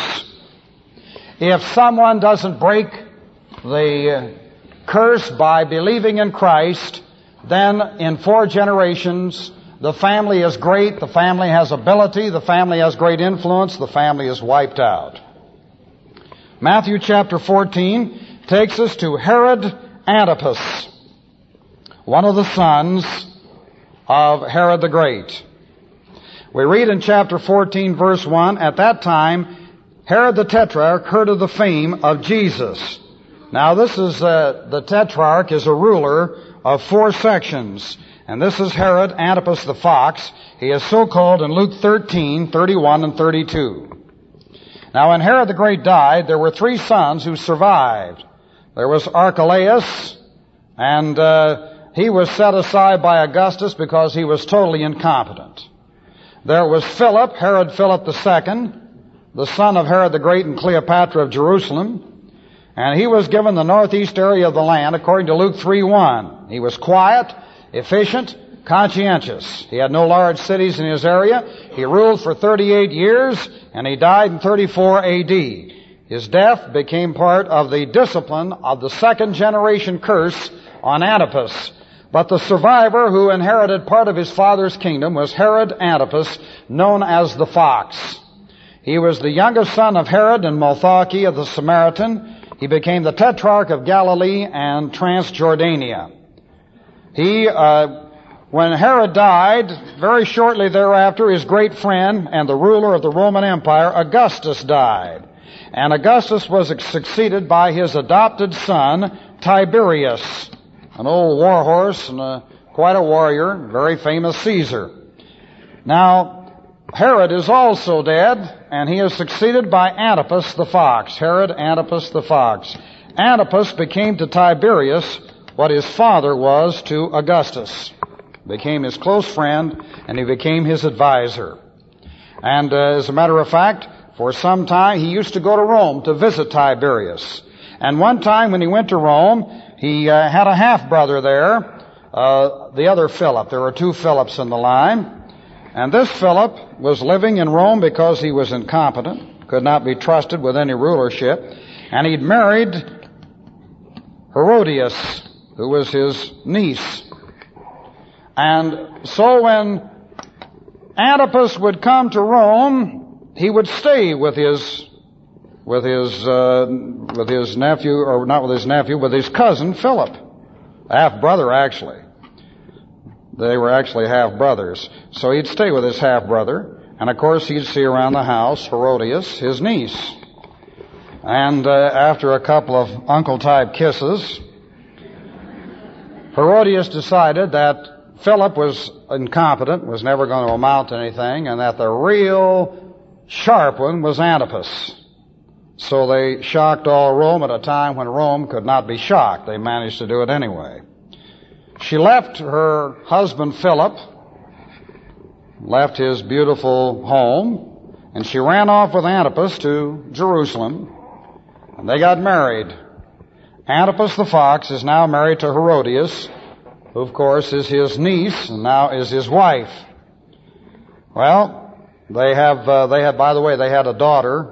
If someone doesn't break the curse by believing in Christ, then in four generations, the family is great, the family has ability, the family has great influence, the family is wiped out. Matthew chapter fourteen takes us to Herod Antipas, one of the sons of Herod the Great. We read in chapter fourteen verse one, at that time Herod the Tetrarch heard of the fame of Jesus. Now this is, uh, the Tetrarch is a ruler of four sections. And this is Herod Antipas the fox. He is so called in Luke thirteen, thirty-one and thirty-two. Now when Herod the Great died, there were three sons who survived. There was Archelaus, and uh, he was set aside by Augustus because he was totally incompetent. There was Philip, Herod Philip the Second, the son of Herod the Great and Cleopatra of Jerusalem, and he was given the northeast area of the land according to Luke three one. He was quiet, efficient, conscientious. He had no large cities in his area. He ruled for thirty-eight years, and he died in thirty-four A D. His death became part of the discipline of the second generation curse on Antipas. But the survivor who inherited part of his father's kingdom was Herod Antipas, known as the Fox. He was the youngest son of Herod and Malthachi of the Samaritan. He became the Tetrarch of Galilee and Transjordania. He, uh, when Herod died, very shortly thereafter, his great friend and the ruler of the Roman Empire, Augustus, died. And Augustus was succeeded by his adopted son, Tiberius, an old war horse and a, quite a warrior, very famous Caesar. Now, Herod is also dead, and he is succeeded by Antipas the fox, Herod Antipas the fox. Antipas became to Tiberius what his father was to Augustus. Became his close friend, and he became his advisor. And uh, as a matter of fact, for some time he used to go to Rome to visit Tiberius. And one time when he went to Rome, he uh, had a half-brother there, uh, the other Philip. There were two Philips in the line. And this Philip was living in Rome because he was incompetent, could not be trusted with any rulership. And he'd married Herodias, who was his niece. And so when Antipas would come to Rome, he would stay with his with his uh, with his nephew, or not with his nephew, with his cousin Philip, half brother actually. They were actually half brothers. So he'd stay with his half brother, and of course he'd see around the house Herodias, his niece. And uh, after a couple of uncle-type kisses, Herodias decided that Philip was incompetent, was never going to amount to anything, and that the real sharp one was Antipas. So they shocked all Rome at a time when Rome could not be shocked. They managed to do it anyway. She left her husband Philip, left his beautiful home, and she ran off with Antipas to Jerusalem, and they got married. Antipas the fox is now married to Herodias, who of course is his niece and now is his wife. Well, they have, uh, they had, by the way, they had a daughter,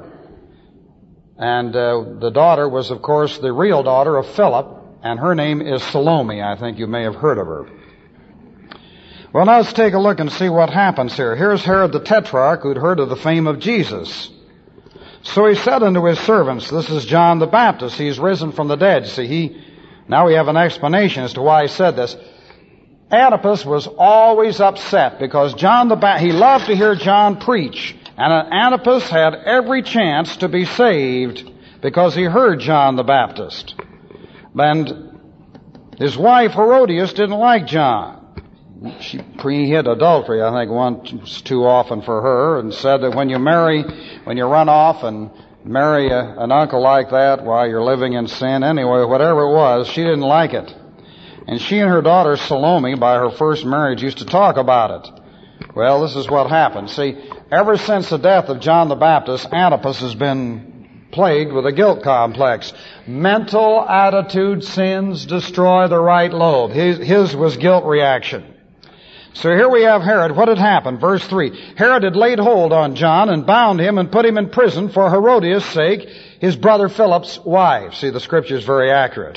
and uh, the daughter was of course the real daughter of Philip, and her name is Salome. I think you may have heard of her. Well, now let's take a look and see what happens here. Here's Herod the Tetrarch, who'd heard of the fame of Jesus. So he said unto his servants, this is John the Baptist. He's risen from the dead. See, he, now we have an explanation as to why he said this. Antipas was always upset because John the Baptist, he loved to hear John preach. And Antipas had every chance to be saved because he heard John the Baptist. And his wife Herodias didn't like John. She he hid adultery, I think, once too often for her, and said that when you marry, when you run off and marry a, an uncle like that while you're living in sin, anyway, whatever it was, she didn't like it. And she and her daughter Salome, by her first marriage, used to talk about it. Well, this is what happened. See, ever since the death of John the Baptist, Antipas has been plagued with a guilt complex. Mental attitude sins destroy the right lobe. His, his was guilt reaction. So here we have Herod. What had happened? Verse three. Herod had laid hold on John and bound him and put him in prison for Herodias' sake, his brother Philip's wife. See, the scripture is very accurate.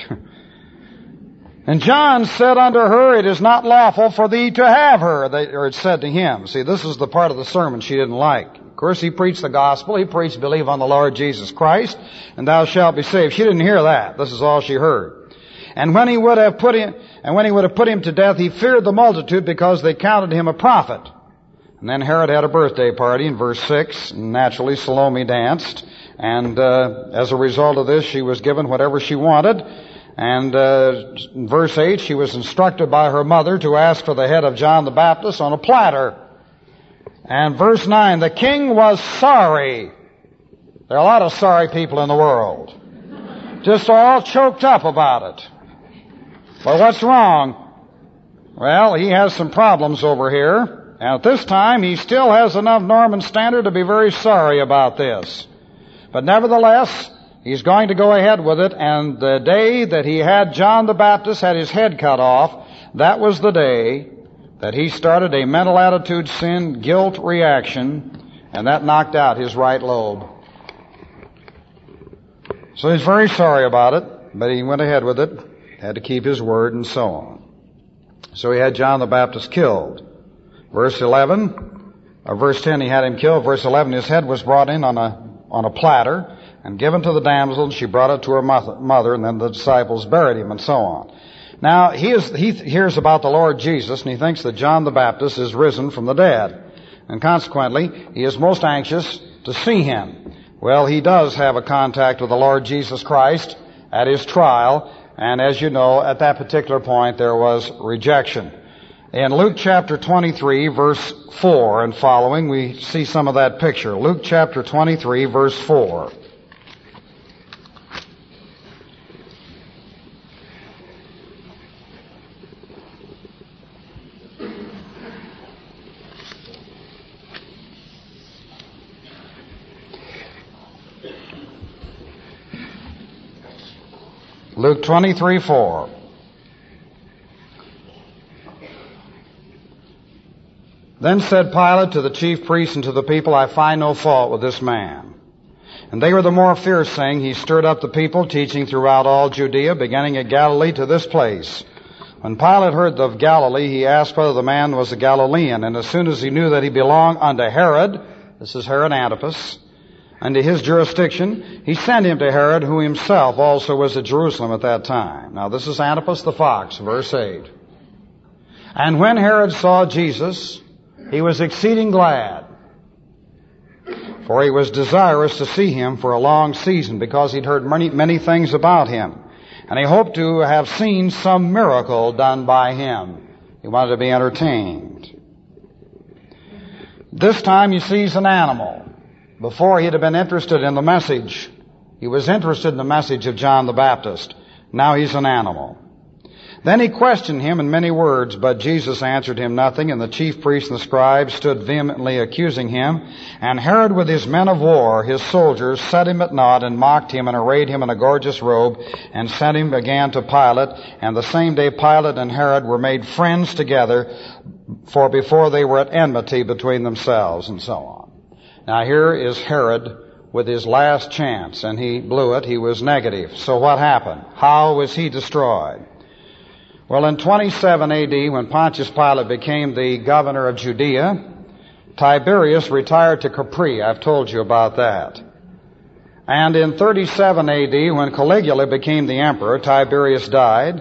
And John said unto her, it is not lawful for thee to have her. They, or it said to him. See, this is the part of the sermon she didn't like. Of course, he preached the gospel. He preached, believe on the Lord Jesus Christ, and thou shalt be saved. She didn't hear that. This is all she heard. And when he would have put him, and when he would have put him to death, he feared the multitude because they counted him a prophet. And then Herod had a birthday party in verse six. And naturally, Salome danced. And uh, as a result of this, she was given whatever she wanted. And uh, in verse eight, she was instructed by her mother to ask for the head of John the Baptist on a platter. And verse nine, the king was sorry. There are a lot of sorry people in the world. Just all choked up about it. Well, what's wrong? Well, he has some problems over here. And at this time, he still has enough Norman Standard to be very sorry about this. But nevertheless, he's going to go ahead with it, and the day that he had John the Baptist had his head cut off, that was the day that he started a mental attitude sin guilt reaction, and that knocked out his right lobe. So he's very sorry about it, but he went ahead with it, had to keep his word, and so on. So he had John the Baptist killed. Verse eleven, or verse ten, he had him killed. Verse eleven, his head was brought in on a on a platter, and given to the damsel, and she brought it to her mother, and then the disciples buried him, and so on. Now, he is, he hears about the Lord Jesus, and he thinks that John the Baptist is risen from the dead. And consequently, he is most anxious to see him. Well, he does have a contact with the Lord Jesus Christ at his trial, and as you know, at that particular point, there was rejection. In Luke chapter twenty-three, verse four and following, we see some of that picture. Luke chapter twenty-three, verse four. Luke twenty-three, four. Then said Pilate to the chief priests and to the people, I find no fault with this man. And they were the more fierce, saying, he stirred up the people, teaching throughout all Judea, beginning at Galilee to this place. When Pilate heard of Galilee, he asked whether the man was a Galilean. And as soon as he knew that he belonged unto Herod, this is Herod Antipas, under his jurisdiction, he sent him to Herod, who himself also was at Jerusalem at that time. Now this is Antipas the fox, verse eight. And when Herod saw Jesus, he was exceeding glad, for he was desirous to see him for a long season, because he'd heard many, many things about him. And he hoped to have seen some miracle done by him. He wanted to be entertained. This time he sees an animal. Before he'd have been interested in the message. He was interested in the message of John the Baptist. Now he's an animal. Then he questioned him in many words, but Jesus answered him nothing, and the chief priests and the scribes stood vehemently accusing him. And Herod with his men of war, his soldiers, set him at naught and mocked him and arrayed him in a gorgeous robe and sent him again to Pilate. And the same day Pilate and Herod were made friends together, for before they were at enmity between themselves, and so on. Now here is Herod with his last chance, and he blew it. He was negative. So what happened? How was he destroyed? Well, in twenty-seven A D, when Pontius Pilate became the governor of Judea, Tiberius retired to Capri. I've told you about that. And in thirty-seven A D, when Caligula became the emperor, Tiberius died.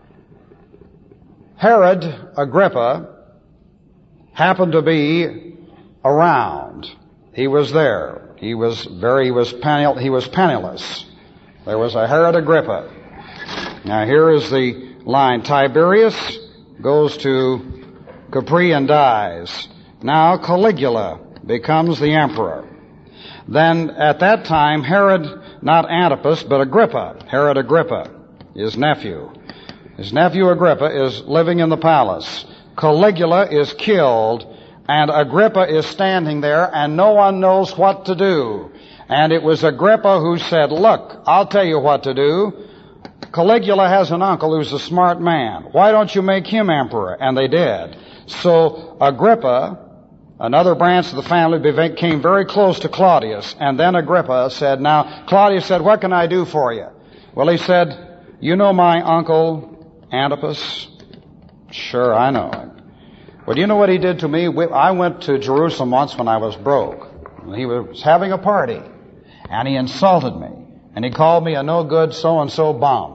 Herod Agrippa happened to be around. He was there. He was very, he was pennil, he was penniless. There was a Herod Agrippa. Now here is the line. Tiberius goes to Capri and dies. Now Caligula becomes the emperor. Then at that time, Herod, not Antipas, but Agrippa, Herod Agrippa, his nephew. His nephew Agrippa is living in the palace. Caligula is killed, and Agrippa is standing there, and no one knows what to do. And it was Agrippa who said, look, I'll tell you what to do. Caligula has an uncle who's a smart man. Why don't you make him emperor? And they did. So Agrippa, another branch of the family, became very close to Claudius. And then Agrippa said, now, Claudius said, what can I do for you? Well, he said, you know my uncle Antipas? Sure, I know him. Well, do you know what he did to me? I went to Jerusalem once when I was broke. He was having a party, and he insulted me. And he called me a no-good so-and-so bum.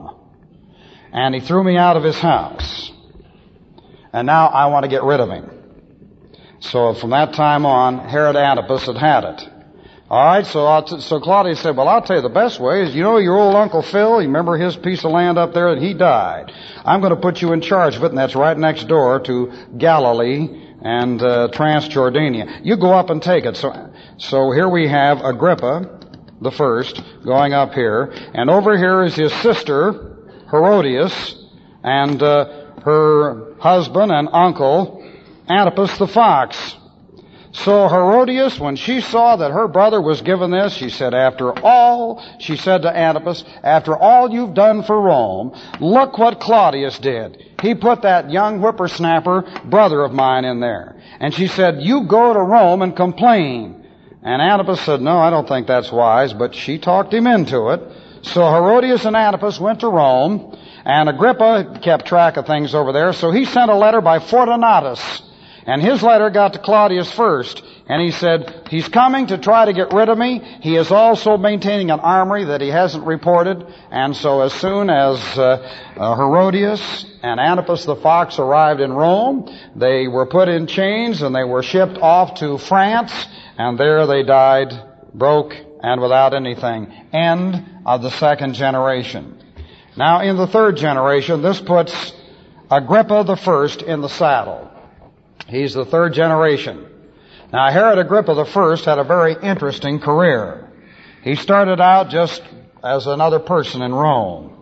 And he threw me out of his house. And now I want to get rid of him. So from that time on, Herod Antipas had had it. All right, so I'll t- so Claudius said, well, I'll tell you the best way is, you know your old Uncle Phil, you remember his piece of land up there, and he died. I'm going to put you in charge of it, and that's right next door to Galilee and uh, Transjordania. You go up and take it. So, so here we have Agrippa the first going up here, and over here is his sister Herodias and uh, her husband and uncle Antipas the fox. So Herodias, when she saw that her brother was given this, she said, after all, she said to Antipas, after all you've done for Rome, look what Claudius did. He put that young whippersnapper brother of mine in there. And she said, you go to Rome and complain. And Antipas said, no, I don't think that's wise, but she talked him into it. So Herodias and Antipas went to Rome, and Agrippa kept track of things over there, so he sent a letter by Fortunatus. And his letter got to Claudius first, and he said, he's coming to try to get rid of me. He is also maintaining an armory that he hasn't reported. And so as soon as uh, uh, Herodias and Antipas the fox arrived in Rome, they were put in chains and they were shipped off to France, and there they died broke and without anything. End of the second generation. Now in the third generation, this puts Agrippa the first in the saddle. He's the third generation. Now, Herod Agrippa the first had a very interesting career. He started out just as another person in Rome.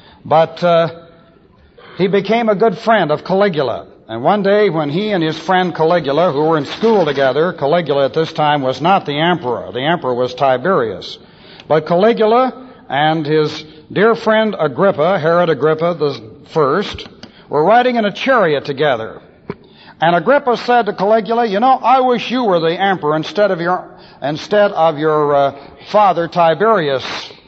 But uh, he became a good friend of Caligula. And one day when he and his friend Caligula, who were in school together, Caligula at this time was not the emperor. The emperor was Tiberius. But Caligula and his dear friend Agrippa, Herod Agrippa the first, were riding in a chariot together. And Agrippa said to Caligula, you know, I wish you were the emperor instead of your, instead of your uh, father Tiberius.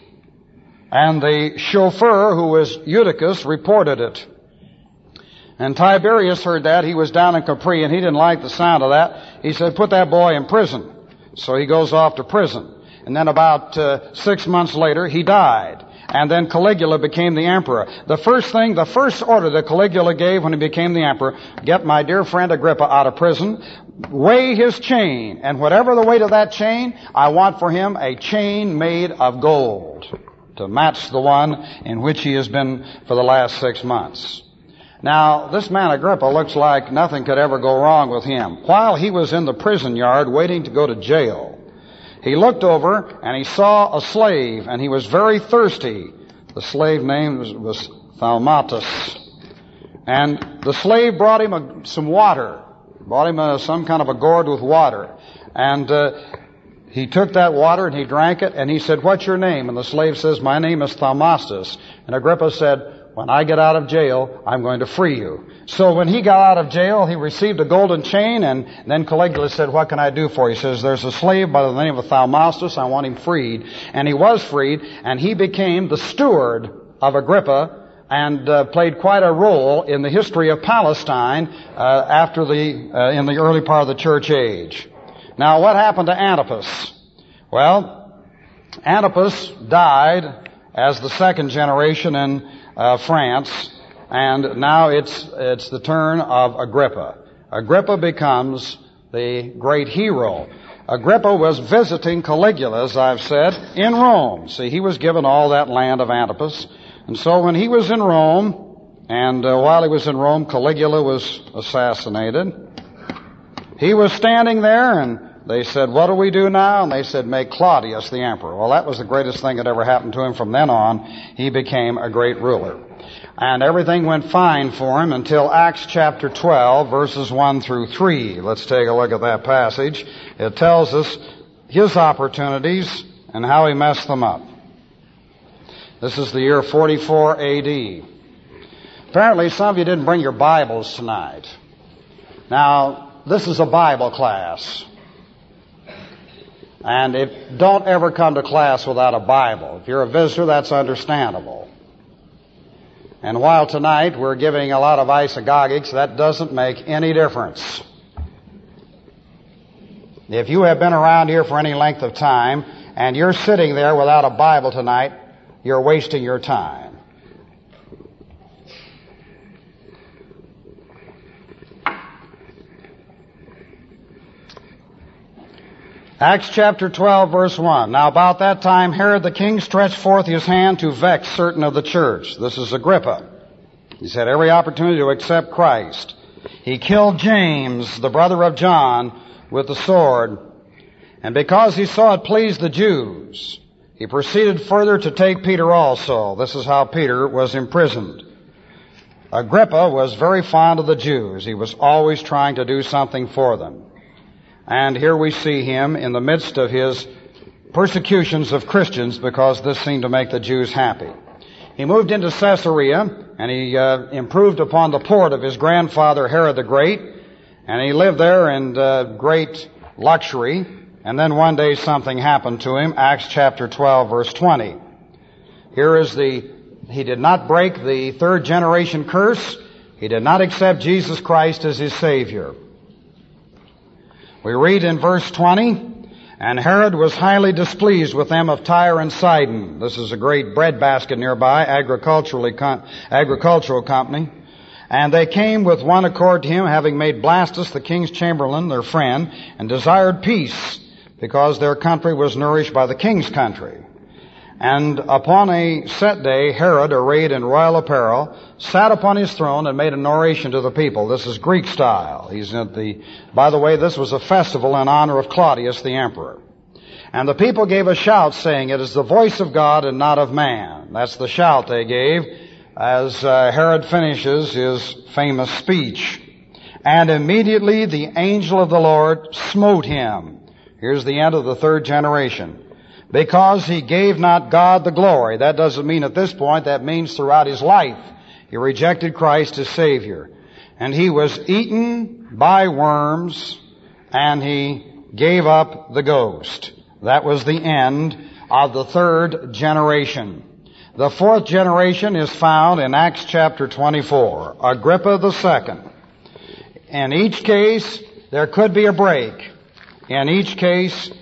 And the chauffeur, who was Eutychus, reported it. And Tiberius heard that. He was down in Capri, and he didn't like the sound of that. He said, put that boy in prison. So he goes off to prison. And then about uh, six months later, he died. And then Caligula became the emperor. The first thing, the first order that Caligula gave when he became the emperor, get my dear friend Agrippa out of prison, weigh his chain, and whatever the weight of that chain, I want for him a chain made of gold to match the one in which he has been for the last six months. Now, this man Agrippa looks like nothing could ever go wrong with him. While he was in the prison yard waiting to go to jail, he looked over and he saw a slave, and he was very thirsty. The slave name was, was Thalmatus. And the slave brought him a, some water, brought him a, some kind of a gourd with water. And uh, he took that water and he drank it, and he said, "What's your name?" And the slave says, "My name is Thalmastus." And Agrippa said, "When I get out of jail, I'm going to free you." So when he got out of jail, he received a golden chain, and then Caligula said, "What can I do for you?" He says, "There's a slave by the name of Thalmastus. I want him freed." And he was freed, and he became the steward of Agrippa, and uh, played quite a role in the history of Palestine uh, after the uh, in the early part of the church age. Now, what happened to Antipas? Well, Antipas died as the second generation in uh, France, and now it's it's the turn of Agrippa. Agrippa becomes the great hero. Agrippa was visiting Caligula, as I've said, in Rome. See, he was given all that land of Antipas. And so when he was in Rome, and uh, while he was in Rome, Caligula was assassinated. He was standing there, and they said, "What do we do now?" And they said, "Make Claudius the emperor." Well, that was the greatest thing that ever happened to him. From then on, he became a great ruler. And everything went fine for him until Acts chapter twelve, verses one through three. Let's take a look at that passage. It tells us his opportunities and how he messed them up. This is the year forty-four A D. Apparently, some of you didn't bring your Bibles tonight. Now, this is a Bible class. And if, don't ever come to class without a Bible. If you're a visitor, that's understandable. And while tonight we're giving a lot of isagogics, that doesn't make any difference. If you have been around here for any length of time and you're sitting there without a Bible tonight, you're wasting your time. Acts chapter twelve, verse one. Now about that time Herod the king stretched forth his hand to vex certain of the church. This is Agrippa. He's had every opportunity to accept Christ. He killed James, the brother of John, with the sword. And because he saw it pleased the Jews, he proceeded further to take Peter also. This is how Peter was imprisoned. Agrippa was very fond of the Jews. He was always trying to do something for them. And here we see him in the midst of his persecutions of Christians, because this seemed to make the Jews happy. He moved into Caesarea, and he uh, improved upon the port of his grandfather Herod the Great, and he lived there in uh, great luxury. And then one day something happened to him. Acts chapter twelve, verse twenty. Here is the, he did not break the third generation curse. He did not accept Jesus Christ as his Savior. We read in verse twenty, and Herod was highly displeased with them of Tyre and Sidon. This is a great breadbasket nearby, agriculturally com- agricultural company. And they came with one accord to him, having made Blastus the king's chamberlain their friend, and desired peace, because their country was nourished by the king's country. And upon a set day, Herod, arrayed in royal apparel, sat upon his throne and made an oration to the people. This is Greek style. He's at the, by the way, this was a festival in honor of Claudius the emperor. And the people gave a shout, saying, "It is the voice of God and not of man." That's the shout they gave as uh, Herod finishes his famous speech. And immediately the angel of the Lord smote him. Here's the end of the third generation. Because he gave not God the glory. That doesn't mean at this point, that means throughout his life. He rejected Christ as Savior. And he was eaten by worms, and he gave up the ghost. That was the end of the third generation. The fourth generation is found in Acts chapter twenty-four. Agrippa the second. In each case, there could be a break. In each case,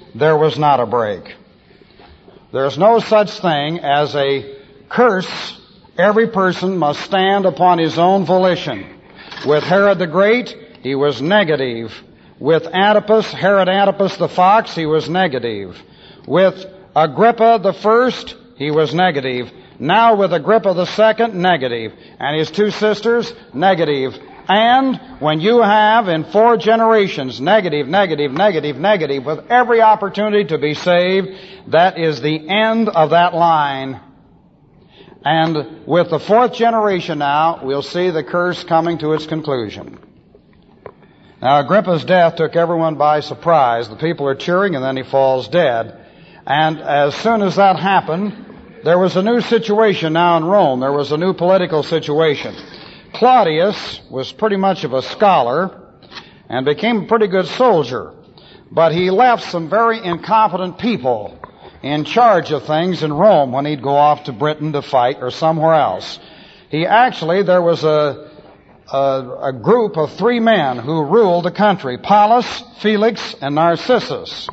there was not a break. There's no such thing as a curse. Every person must stand upon his own volition. With Herod the Great, he was negative. With Antipas, Herod Antipas the fox, he was negative. With Agrippa the first, he was negative. Now with Agrippa the second, negative. And his two sisters, negative. And when you have in four generations negative, negative, negative, negative, with every opportunity to be saved, that is the end of that line. And with the fourth generation now, we'll see the curse coming to its conclusion. Now Agrippa's death took everyone by surprise. The people are cheering and then he falls dead. And as soon as that happened, there was a new situation now in Rome. There was a new political situation. Claudius was pretty much of a scholar and became a pretty good soldier. But he left some very incompetent people in charge of things in Rome when he'd go off to Britain to fight or somewhere else. He actually, there was a, a, a group of three men who ruled the country: Paulus, Felix, and Narcissus.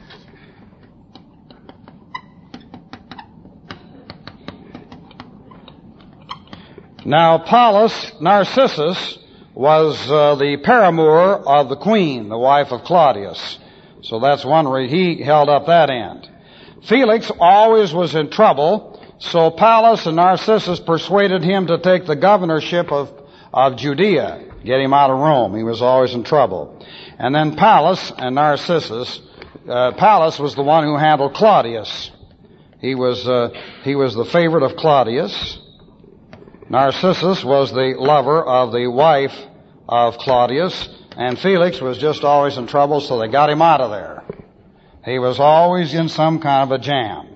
Now, Paulus, Narcissus, was uh, the paramour of the queen, the wife of Claudius. So that's one reason he held up that end. Felix always was in trouble, so Paulus and Narcissus persuaded him to take the governorship of, of Judea, get him out of Rome. He was always in trouble. And then Paulus and Narcissus, uh, Paulus was the one who handled Claudius. He was, uh, he was the favorite of Claudius. Narcissus was the lover of the wife of Claudius, and Felix was just always in trouble, so they got him out of there. He was always in some kind of a jam.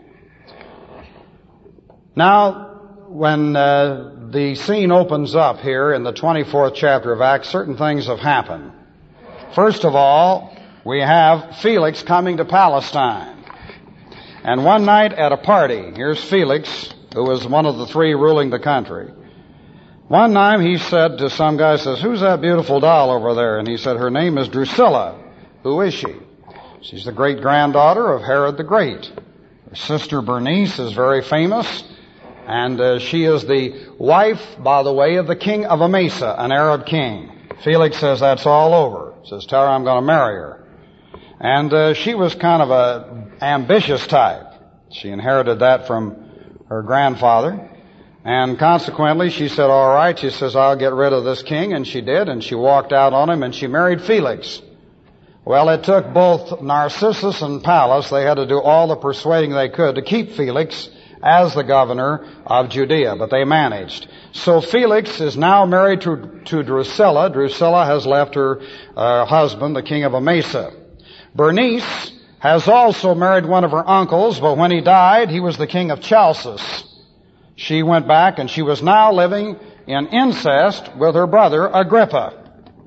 Now, when uh, the scene opens up here in the twenty-fourth chapter of Acts, certain things have happened. First of all, we have Felix coming to Palestine. And one night at a party, here's Felix, who was one of the three ruling the country. One time he said to some guy, says, "Who's that beautiful doll over there?" And he said, "Her name is Drusilla." "Who is she?" "She's the great-granddaughter of Herod the Great. Her sister Bernice is very famous, and uh, she is the wife, by the way, of the king of Emesa, an Arab king." Felix says, "That's all over." Says, "Tell her I'm going to marry her." And uh, she was kind of a ambitious type. She inherited that from her grandfather. And consequently, she said, "All right." She says, "I'll get rid of this king." And she did, and she walked out on him, and she married Felix. Well, it took both Narcissus and Paulus. They had to do all the persuading they could to keep Felix as the governor of Judea, but they managed. So Felix is now married to, to Drusilla. Drusilla has left her uh, husband, the king of Emesa. Bernice has also married one of her uncles, but when he died, he was the king of Chalcis. She went back, and she was now living in incest with her brother Agrippa.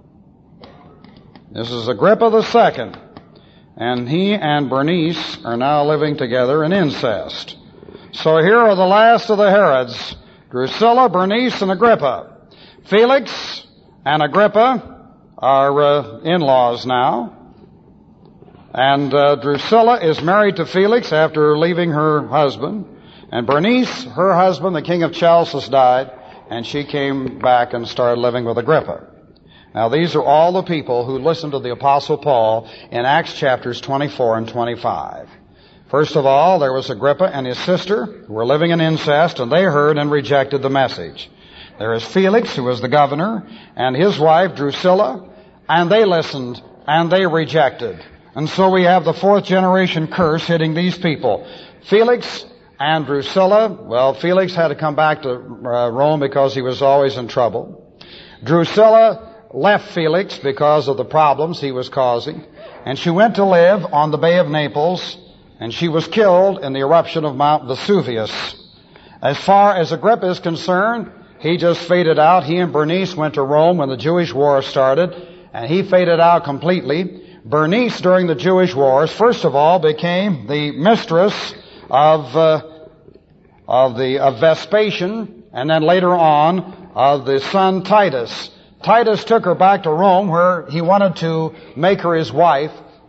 This is Agrippa the second, and he and Bernice are now living together in incest. So here are the last of the Herods: Drusilla, Bernice, and Agrippa. Felix and Agrippa are uh, in-laws now. And uh, Drusilla is married to Felix after leaving her husband. And Bernice, her husband, the king of Chalcis, died, and she came back and started living with Agrippa. Now, these are all the people who listened to the Apostle Paul in Acts chapters twenty-four and twenty-five. First of all, there was Agrippa and his sister, who were living in incest, and they heard and rejected the message. There is Felix, who was the governor, and his wife, Drusilla, and they listened, and they rejected. And so we have the fourth generation curse hitting these people. Felix and Drusilla, well, Felix had to come back to uh, Rome because he was always in trouble. Drusilla left Felix because of the problems he was causing, and she went to live on the Bay of Naples, and she was killed in the eruption of Mount Vesuvius. As far as Agrippa is concerned, he just faded out. He and Bernice went to Rome when the Jewish War started, and he faded out completely. Bernice, during the Jewish Wars, first of all, became the mistress of uh, of the of Vespasian, and then later on of the son Titus. Titus took her back to Rome, where he wanted to make her his wife,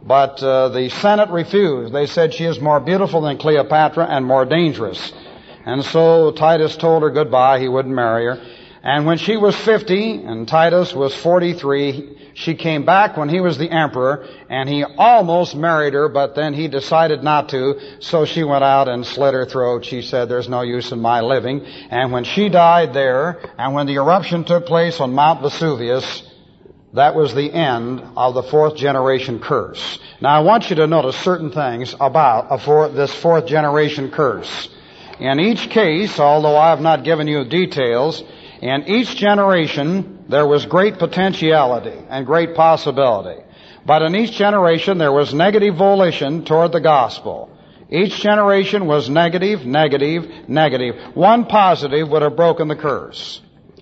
But uh, the Senate refused. They said she is more beautiful than Cleopatra and more dangerous. And so Titus told her goodbye. He wouldn't marry her. And when she was fifty and Titus was forty-three, she came back when he was the emperor, and he almost married her, but then he decided not to, so she went out and slit her throat. She said, there's no use in my living. And when she died there, and when the eruption took place on Mount Vesuvius, that was the end of the fourth generation curse. Now I want you to notice certain things about a fourth, this fourth generation curse. In each case, although I have not given you details, in each generation there was great potentiality and great possibility. But in each generation there was negative volition toward the gospel. Each generation was negative, negative, negative. One positive would have broken the curse.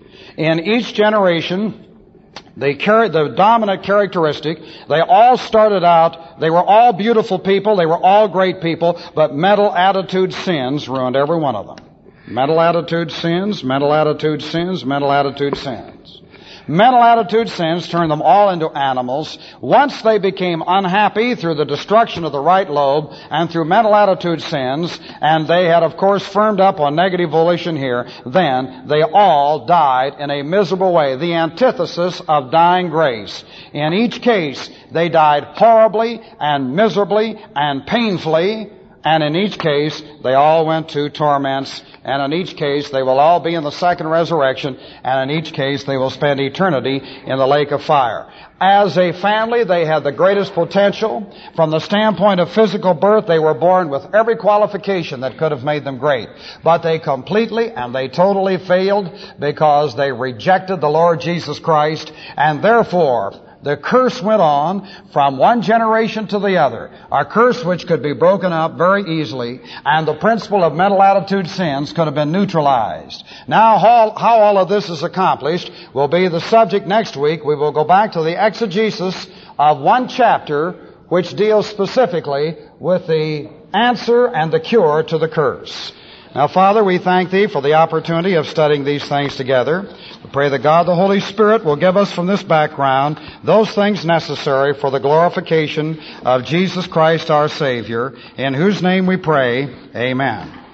In each generation, They carried the dominant characteristic. They all started out, they were all beautiful people, they were all great people, but mental attitude sins ruined every one of them. Mental attitude sins, mental attitude sins, mental attitude sins. Mental attitude sins turned them all into animals. Once they became unhappy through the destruction of the right lobe and through mental attitude sins, and they had of course firmed up on negative volition here, then they all died in a miserable way, the antithesis of dying grace. In each case, they died horribly and miserably and painfully, and in each case, they all went to torments, and in each case, they will all be in the second resurrection, and in each case, they will spend eternity in the lake of fire. As a family, they had the greatest potential. From the standpoint of physical birth, they were born with every qualification that could have made them great. But they completely and they totally failed because they rejected the Lord Jesus Christ, and therefore, the curse went on from one generation to the other, a curse which could be broken up very easily, and the principle of mental attitude sins could have been neutralized. Now, how, how all of this is accomplished will be the subject next week. We will go back to the exegesis of one chapter which deals specifically with the answer and the cure to the curse. Now, Father, we thank Thee for the opportunity of studying these things together. We pray that God the Holy Spirit will give us from this background those things necessary for the glorification of Jesus Christ our Savior, in whose name we pray, amen.